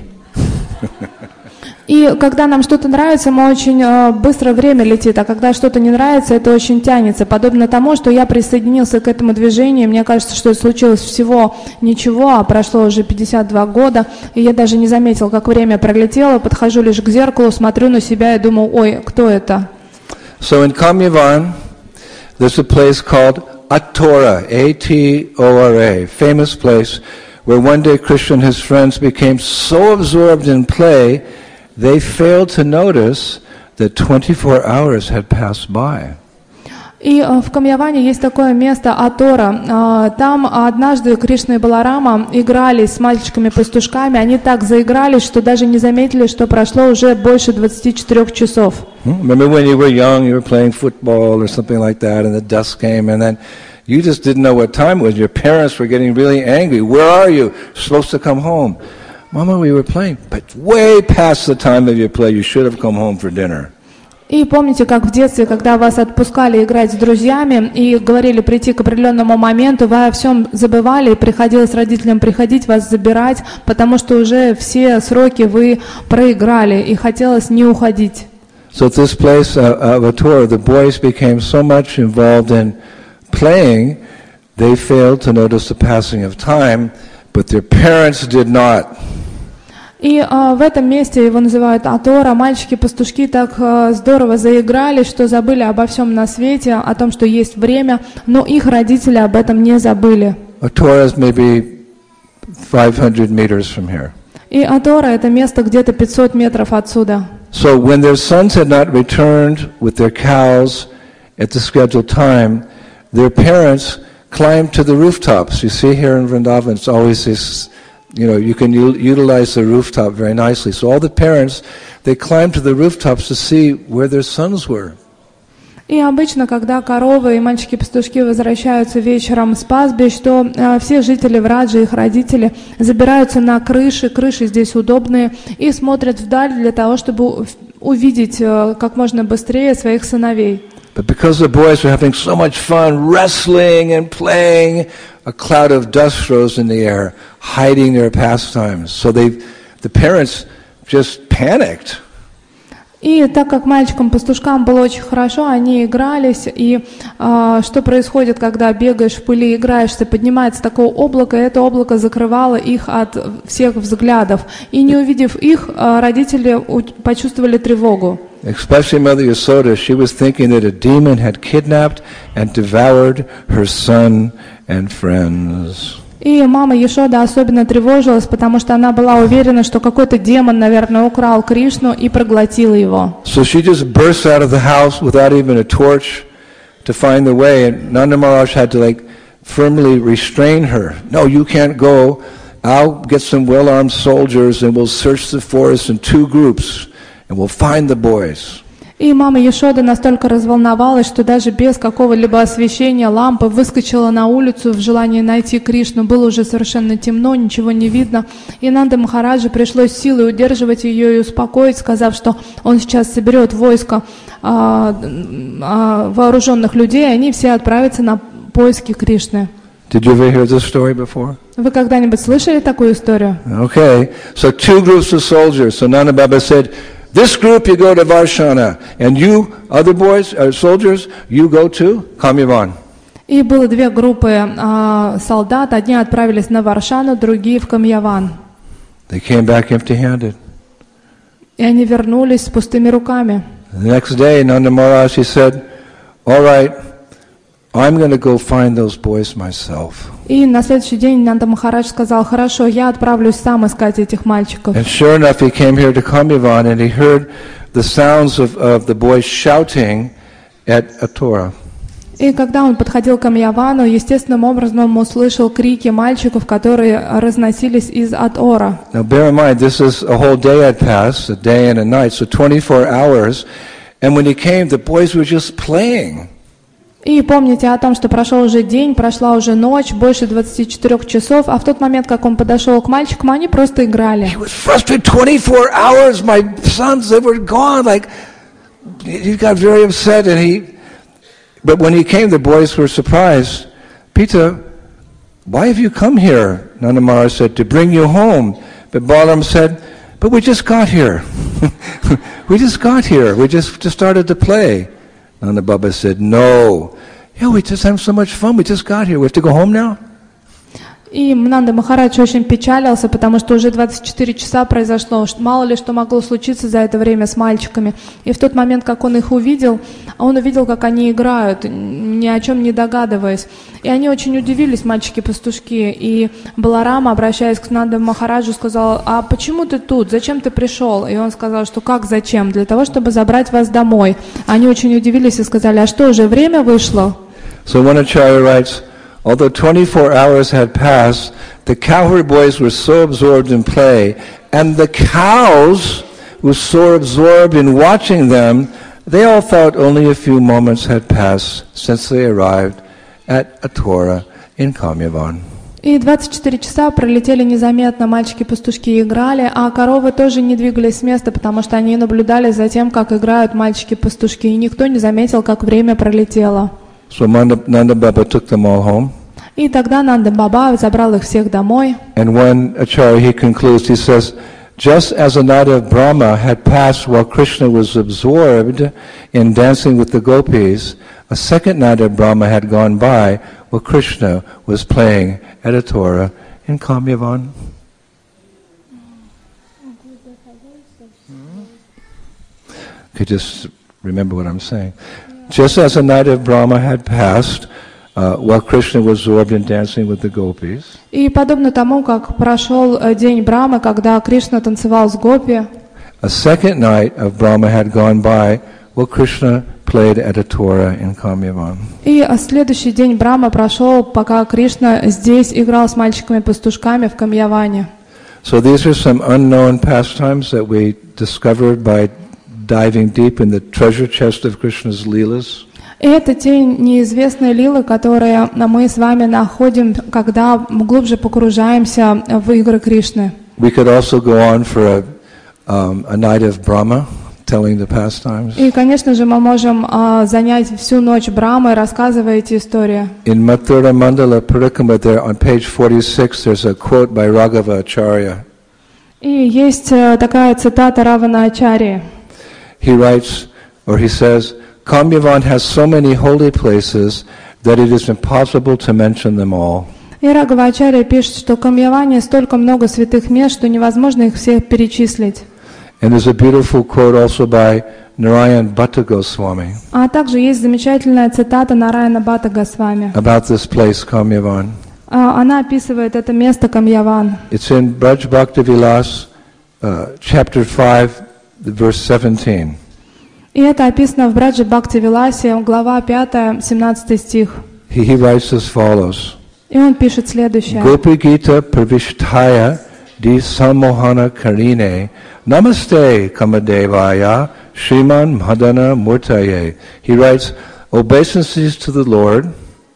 И когда нам что-то нравится, мы очень э, быстро время летит, а когда что-то не нравится, это очень тянется. Подобно тому, что я присоединился к этому движению, мне кажется, что это случилось всего ничего, а прошло уже пятьдесят два года, и я даже не заметил, как время пролетело, подхожу лишь к зеркалу, смотрю на себя и думаю, ой, кто это? So in Kamyavan, there's a place called Atora, A T O R A, famous place, where one day Krishna and his friends became so absorbed in play they failed to notice that twenty-four hours had passed by. И в Камьяване есть такое место Атора. Там однажды Кришна и Баларама играли с мальчиками-пастушками. Они так заигрались, что даже не заметили, что прошло уже больше двадцати четырёх часов. Remember when you were young, you were playing football or something like that, and the dusk came, and then you just didn't know what time it was. Your parents were getting really angry. Where are you? You're supposed to come home. Mama, we were playing, but way past the time of your play. You should have come home for dinner. И помните, как в детстве, когда вас отпускали играть с друзьями и говорили прийти к определенному моменту, вы о всем забывали, и приходилось родителям приходить, вас забирать, потому что уже все сроки вы проиграли, и хотелось не уходить. So at this place uh, of Atora, the boys became so much involved in playing, they failed to notice the passing of time, but their parents did not. И а, в этом месте его называют Атора. Мальчики-пастушки так а, здорово заиграли, что забыли обо всем на свете, о том, что есть время, но их родители об этом не забыли. Atora is maybe five hundred meters from here. И Атора — это место где-то пятьсот метров отсюда. So when their sons had not returned with their cows at the scheduled time, their parents climbed to the rooftops. You see here in Vrindavan, it's always this, you know, you can u- utilize the rooftop very nicely. So all the parents, they climbed to the rooftops to see where their sons were. И обычно, когда коровы и мальчики-пастушки возвращаются вечером с пастбищ, то э, все жители Враджи, их родители, забираются на крыши, крыши здесь удобные, и смотрят вдаль для того, чтобы увидеть э, как можно быстрее своих сыновей. But because the boys were having so much fun wrestling and playing, a cloud of dust rose in the air, hiding their pastimes. So they, the parents just panicked. И так как мальчикам-пастушкам было очень хорошо, они игрались, и э, что происходит, когда бегаешь в пыли, играешься, поднимается такое облако, и это облако закрывало их от всех взглядов. И не увидев их, э, родители почувствовали тревогу. Especially Mother Yasoda, she was thinking that a demon had kidnapped and devoured her son and friends. И мама Ешода особенно тревожилась, потому что она была уверена, что какой-то демон, наверное, украл Кришну и проглотил его. So she just burst out of the house without even a torch to find the way, and Nanda Maharaj had to like firmly restrain her. No, you can't go. I'll get some well-armed soldiers and we'll search the forest in two groups and we'll find the boys. И мама Ешода настолько разволновалась, что даже без какого-либо освещения лампы выскочила на улицу в желании найти Кришну. Было уже совершенно темно, ничего не видно. И Нанде Махараджи пришлось силой удерживать ее и успокоить, сказав, что он сейчас соберет войско а, а, вооруженных людей, и они все отправятся на поиски Кришны. Did you ever hear this story before? Вы когда-нибудь слышали такую историю? Okay, so two groups of soldiers. So Nanda Baba said, this group you go to Varshana, and you, other boys, uh, soldiers, you go to Kamyavan. И было две группы а, солдат. Одни отправились на Варшану, другие в Камьяван. They came back empty-handed. И они вернулись с пустыми руками. The next day, Nanda Maharaj, he said, all right, I'm going to go find those boys myself. И на следующий день Нанда Махарадж сказал: хорошо, я отправлюсь сам искать этих мальчиков. And sure enough, he came here to Kamyavan, and he heard the sounds of, of the boys shouting at Atora. И когда он подходил к Камьявану, естественным образом он услышал крики мальчиков, которые разносились из Атора. Now bear in mind, this is a whole day had passed, a day and a night, so twenty-four hours. And when he came, the boys were just playing. И помните о том, что прошел уже день, прошла уже ночь, больше двадцати четырёх часов, а в тот момент, как он подошел к мальчикам, они просто играли. He was frustrated. twenty-four hours, my sons, they were gone. Like, he got very upset, and he. But when he came, the boys were surprised. Pita, why have you come here? Nanda Maharaj said, to bring you home. But Balaram said, but we just got here. we just got here. We just, just started to play. Nanda Baba said, no. Yeah, we just having so much fun. We just got here. We have to go home now? И Нанда Махарадж очень печалился, потому что уже двадцать четыре часа произошло, мало ли что могло случиться за это время с мальчиками. И в тот момент, как он их увидел, он увидел, как они играют, ни о чем не догадываясь. И они очень удивились, мальчики-пастушки. И Баларама, обращаясь к Нанде Махараджу, сказал: а почему ты тут? Зачем ты пришел? И он сказал, что как зачем? Для того, чтобы забрать вас домой. Они очень удивились и сказали: а что, уже время вышло? So one Acharya writes, although twenty-four hours had passed, the cowherd boys were so absorbed in play, and the cows were so absorbed in watching them, they all thought only a few moments had passed since they arrived at Atora in Kamyavan. И двадцать четыре часа пролетели незаметно, мальчики-пастушки играли, а коровы тоже не двигались с места, потому что они наблюдали за тем, как играют мальчики-пастушки, и никто не заметил, как время пролетело. So Nanda Baba took them all home. И тогда Нанда Баба забрал их всех домой. And one Acharya, he concludes, he says, just as a night of Brahma had passed while Krishna was absorbed in dancing with the gopis, a second night of Brahma had gone by while Krishna was playing at Atora in Kamyavan. could just remember what I'm saying. Just as a night of Brahma had passed, uh, while Krishna was absorbed in dancing with the gopis. И подобно тому, как прошел день Брамы, когда Кришна танцевал с гопи, A second night of Brahma had gone by, while Krishna played at a Torah in Kamyavan. и следующий день Брама прошел, пока Кришна здесь играл с мальчиками-пастушками в Камьяване. So these are some unknown pastimes that we discovered by diving deep in the treasure chest of Krishna's leelas. И это те неизвестные лилы, которые мы с вами находим, когда глубже погружаемся в игры Кришны. We could also go on for a, um, a night of Brahma, telling the pastimes. И, конечно же, мы можем а, занять всю ночь Брамой, рассказывая эти истории. In Mathura Mandala Parikrama, there on page forty-six, there's a quote by Raghava Acharya. И есть а, такая цитата Равана Ачарьи. He writes, or he says, Kamyavan has so many holy places that it is impossible to mention them all. И Рагава Ачарья пишет, что в Камьяване столько много святых мест, что невозможно их всех перечислить. And there's a beautiful quote also by Narayan Bhatta Goswami. А также есть замечательная цитата Нараяна Бхатта Госвами. About this place, Kamyavan. А, она описывает это место Камьяван. It's in Braj Bhakti Vilas, uh, chapter five, verse seventeen. И это описано в Браджа Бхакти Виласе, глава пятая, семнадцатый стих. He, he writes as follows. И он пишет следующее. Gopi Gita Pravishtaya Di Sammohana Karine Namaste Kamadevaya Shriman Madana Murtaye. He writes, obeisances to the Lord,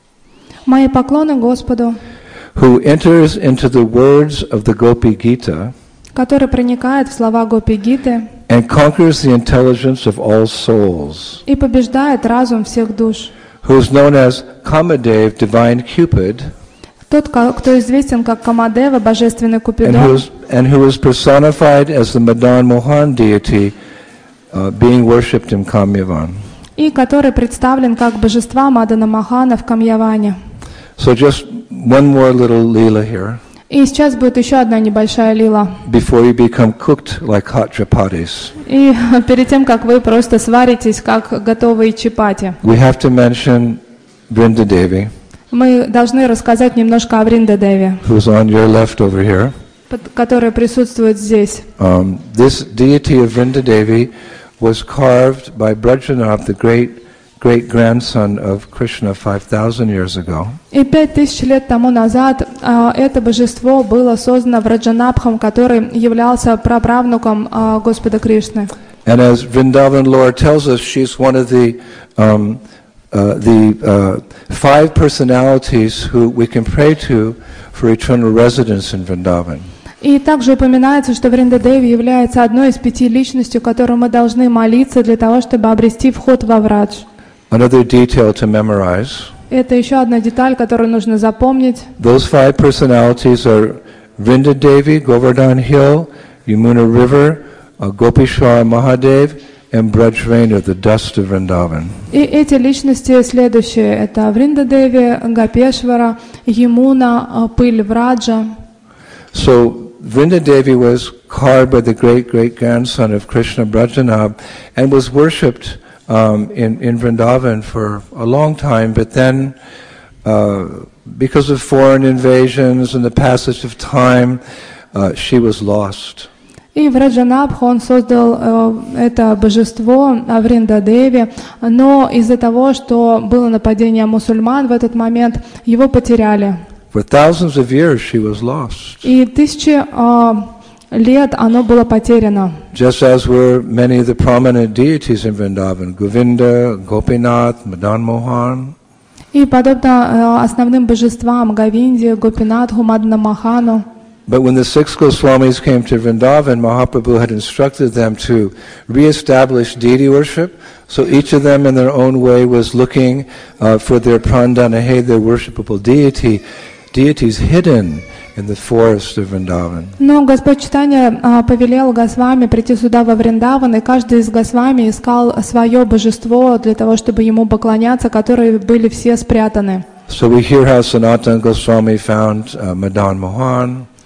Мои поклоны Господу, who enters into the words of the Gopi Gita который проникает в слова Гопи Гиты and conquers the intelligence of all souls, и побеждает разум всех душ. who is known as Kamadev, divine Cupid, Тот, кто известен как Камадева, божественный and who Купидон, is, and who is personified as the Madan Mohan deity uh, being worshipped in Kamyavan. и который представлен как божества Мадана Махана в Камьяване. So just one more little lila here. И сейчас будет еще одна небольшая лила. Before you become cooked like hot chapatis. И перед тем, как вы просто сваритесь, как готовые чапати, We have to mention Vrinda Devi, мы должны рассказать немножко о Вриндадеве, who's on your left over here. которая присутствует здесь. Um, this deity of Vrinda Devi was carved by Brajanath, the great great-grandson of Krishna five thousand years ago. И пять тысяч лет тому назад а, это божество было создано Враджанабхом, который являлся праправнуком а, Господа Кришны. And as Vrindavan Lord tells us, she's one of the um, uh, the uh, five personalities who we can pray to for eternal residence in Vrindavan. И также упоминается, что Вриндадеви является одной из пяти личностей, которой мы должны молиться для того, чтобы обрести вход во Врадж. Another detail to memorize. Это еще одна деталь, которую нужно запомнить. Those five personalities are Vrinda Devi, Govardhan Hill, Yamuna River, uh, Gopishwar Mahadev, and Brajrena, the dust of Vrindavan. И эти личности следующие. Это Вриндадеви, Гопешвара, Ямуна, пыль Враджа. So Vrinda Devi was carved by the great great grandson of Krishna Brajanab and was worshipped um, in, in Vrindavan for a long time, but then uh, because of foreign invasions and the passage of time, uh, she was lost. И Враджанабх, он создал э, это божество Вриндадеви, но из-за того, что было нападение мусульман в этот момент, его потеряли. For thousands of years she was lost. И тысячи э, лет оно было потеряно. Just as were many of the prominent deities in Vrindavan, Govinda, Gopinath, Madan Mohan. И подобно э, основным божествам Говинде, Гопинатху, Мадана Махану. But when the six Goswamis came to Vrindavan, Mahaprabhu had instructed them to re-establish deity worship. So each of them in their own way was looking uh, for their prandana, hey, their worshipable deity, deities hidden in the forest of Vrindavan. Но Господь Чайтанья а, повелел Госвами прийти сюда во Вриндаван, и каждый из Госвами искал свое божество для того, чтобы ему поклоняться, которые были все спрятаны. So we hear how Sanatana Goswami found uh, Madan Mohan.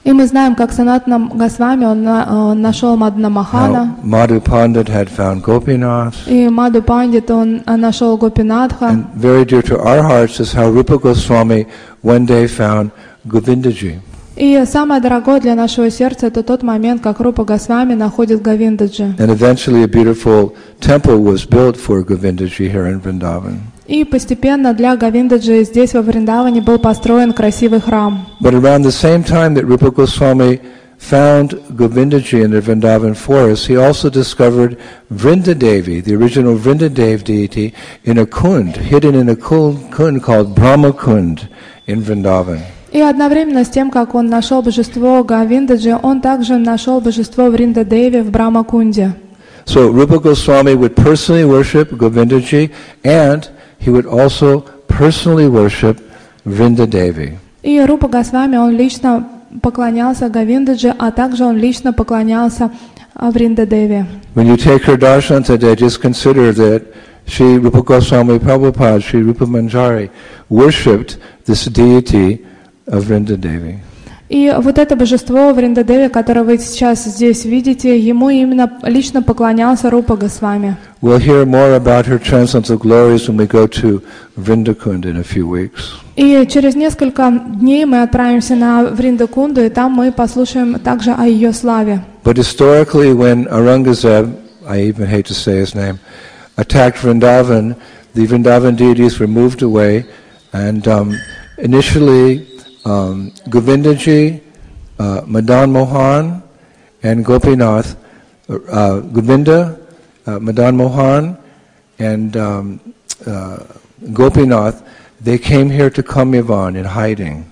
И мы знаем, как Санатана Госвами, он на, нашел Мадана-Махана. Madhu Pandit had found Gopinath. И Мадху Пандит, он нашел Гопинатха. And very dear to our hearts is how Rupa Goswami one day found Govindaji. И самое дорогое для нашего сердца это тот момент, как Рупа Госвами находит Говиндаджи. And eventually a beautiful temple was built for Govindaji here in Vrindavan. И постепенно для Говиндаджи здесь во Вриндаване был построен красивый храм. But around the same time that Rupa Goswami found Govindaji in the Vrindavan forest, he also discovered Vrindadevi, the original Vrindadev deity, in a kund, hidden in a kund called Brahma Kund in Vrindavan. И одновременно с тем, как он нашел божество Говиндаджи, он также нашел божество Вриндадеви в Брахма-кунде. So Rupa Goswami would personally worship Govindaji, and he would also personally worship Vrindadevi. И Рупа Госвами, он лично поклонялся Говиндаджи, а также он лично поклонялся Вриндадеви. When you take her darshan today, just consider that Sri Rupa Goswami Prabhupada, Sri Rupa Manjari, worshipped this deity of Vrindadevi. И вот это божество Вриндадеви, которое вы сейчас здесь видите, ему именно лично поклонялся Рупа Госвами. We'll hear more about her transcendental glories when we go to Vrindakund in a few weeks. И через несколько дней мы отправимся на Вриндакунду, и там мы послушаем также о ее славе. But historically, when Aurangzeb, I even hate to say his name, attacked Vrindavan, the Vrindavan deities were moved away, and um, initially um, Govindaji, uh, Madan Mohan, and Gopinath, uh, Govinda, uh, Madan Mohan, and um, uh, Gopinath, they came here to Kamyavan in hiding.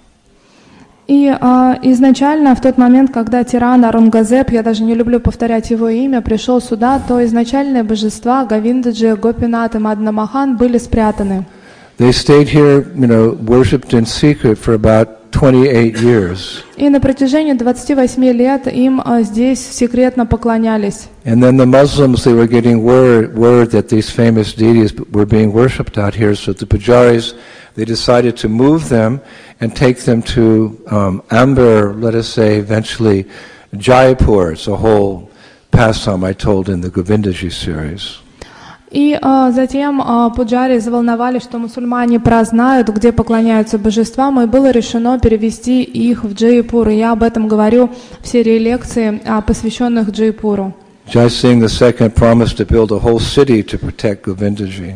И э, изначально, в тот момент, когда тиран Аурангзеб, я даже не люблю повторять его имя, пришел сюда, то изначальные божества Говиндаджи, Гопинат и Мадана-Махан были спрятаны. They stayed here, you know, worshipped in secret for about twenty-eight years. И на протяжении двадцати восьми лет им э, здесь секретно поклонялись. And then the Muslims, they were getting word, word that these famous deities were being worshipped out here, so the pujaris, they decided to move them and take them to um, Amber, let us say, eventually Jaipur. It's a whole pastime I told in the Govindaji series. И э, затем э, пуджари заволновались, что мусульмане прознают, где поклоняются божествам, и было решено перевести их в Джайпур. И я об этом говорю в серии лекций, э, посвященных Джайпуру. Jai Singh the second promised to build a whole city to protect Govindaji.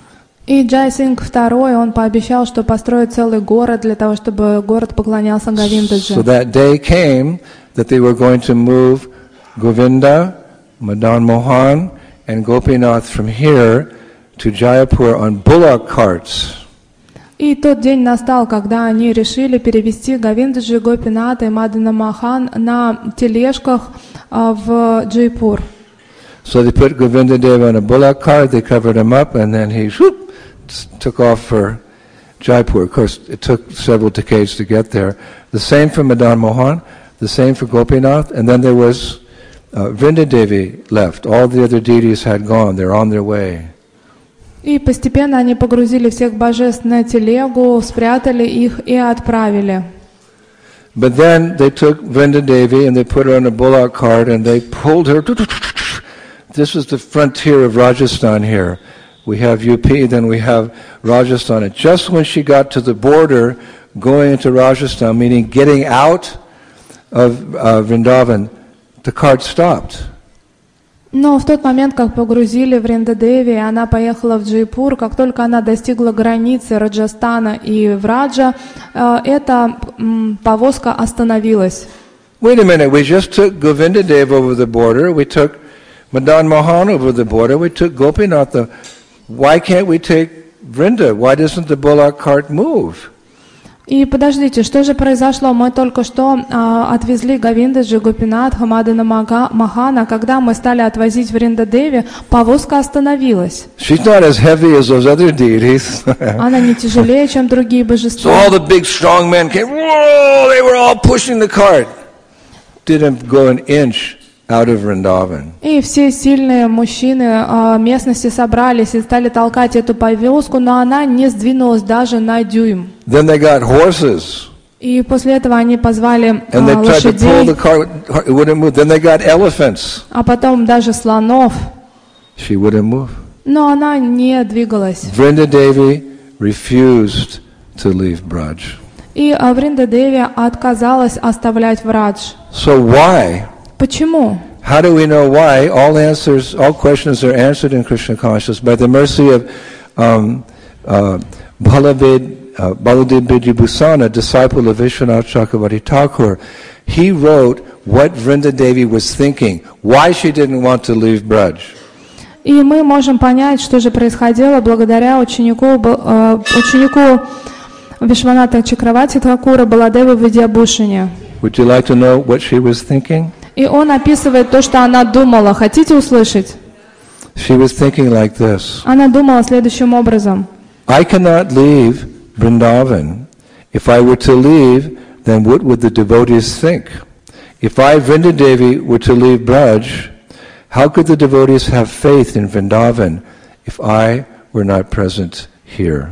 И Джай Сингх второй, он пообещал, что построит целый город для того, чтобы город поклонялся Говиндаджи. So that day came that they were going to move Govinda, Madan Mohan, and Gopinath from here to Jaipur on bullock carts. И тот день настал, когда они решили перевести Говиндаджи, Гопината и Мадана Махан на тележках э, в Джайпур. So they put Govinda Deva on a bullock cart, they covered him up, and then he whoop, took off for Jaipur. Of course, it took several decades to get there. The same for Madan Mohan, the same for Gopinath, and then there was uh, Vrindadevi left. All the other deities had gone, they're on their way. И постепенно они погрузили всех божеств на телегу, спрятали их и отправили. But then they took Vrindadevi and they put her on a bullock cart and they pulled her. This is the frontier of Rajasthan here. We have U P, then we have Rajasthan. And just when she got to the border, going into Rajasthan, meaning getting out of uh, Vrindavan, the cart stopped. Но в тот момент, как погрузили Вриндадеви, она поехала в Джайпур, как только она достигла границы Раджастана и Враджа, эта повозка остановилась. Wait a minute, we just took Govinda Dev over the border, we took Madan Mohan over the border, we took Gopinath. The, why can't we take Vrinda? Why doesn't the bullock cart move? И подождите, что же произошло? Мы только что а, отвезли Говиндаджи, Гопинатха, Мадана Махана. Когда мы стали отвозить Вриндадеви, повозка остановилась. She's not as heavy as those other deities. Она не тяжелее, чем другие божества. So all the big strong men came, whoa, they were all pushing the cart. Didn't go an inch out of Vrindavan. И все сильные мужчины а, местности собрались и стали толкать эту повозку, но она не сдвинулась даже на дюйм. Then they got horses. И после этого они позвали And they а, tried to pull лошадей, the cart, it wouldn't move. Then they got elephants. а потом даже слонов, She wouldn't move. но она не двигалась. Vrinda Devi refused to leave Braj. И а, Вринда Деви отказалась оставлять Врадж. So why? Почему? How do we know why? All answers, all questions are answered in Krishna consciousness by the mercy of um, uh, Balavid, uh, Baladev Bijibhusana, disciple of Vishwanath Chakravarti Thakur. He wrote what Vrinda Devi was thinking, why she didn't want to leave Braj. И мы можем понять, что же происходило благодаря ученику, э, ученику Вишваната Чакравати Тхакура Баладевы Видьябхушане. Would you like to know what she was thinking? И он описывает то, что она думала. Хотите услышать? She was thinking like this. Она думала следующим образом. I cannot leave Vrindavan. If I were to leave, then what would the devotees think? If I, Vrinda Devi, were to leave Braj, how could the devotees have faith in Vrindavan if I were not present here?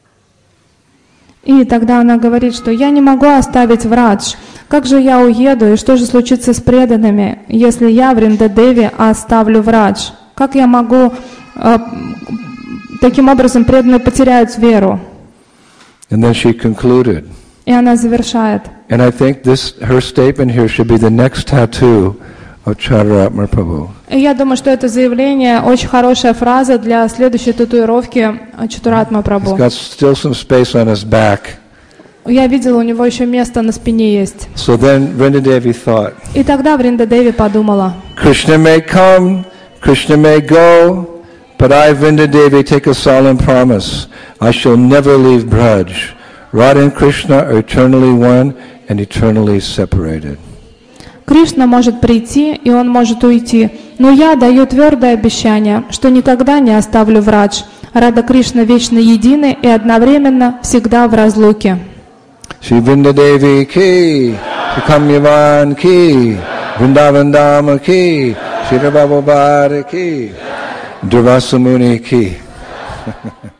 И тогда она говорит, что я не могу оставить Врадж. Как же я уеду, и что же случится с преданными, если я, Вринда Деви, оставлю Врадж? Как я могу... Э, таким образом, преданные потеряют веру. And then she concluded. И она завершает. And I think this, her statement here should be the next tattoo of Chadaratma Prabhu. И я думаю, что это заявление очень хорошая фраза для следующей татуировки Чатуратма Прабху. He's got still some space on his back. Я видела, у него еще место на спине есть. So then Vrinda Devi thought, И тогда Вринда Деви подумала, Krishna may come, Krishna may go, but I, Vrinda Devi, take a solemn promise. I shall never leave Braj. Radha and Krishna are eternally one and eternally separated. Кришна может прийти, и он может уйти. Но я даю твердое обещание, что никогда не оставлю Врадж. Рада Кришна вечно едины и одновременно всегда в разлуке. Shri Vrinda Devi ki, Shri Kamyavan ki, Vrindavan Dhamma ki, Shri Prabhupada ki, Durvasa Muni ki.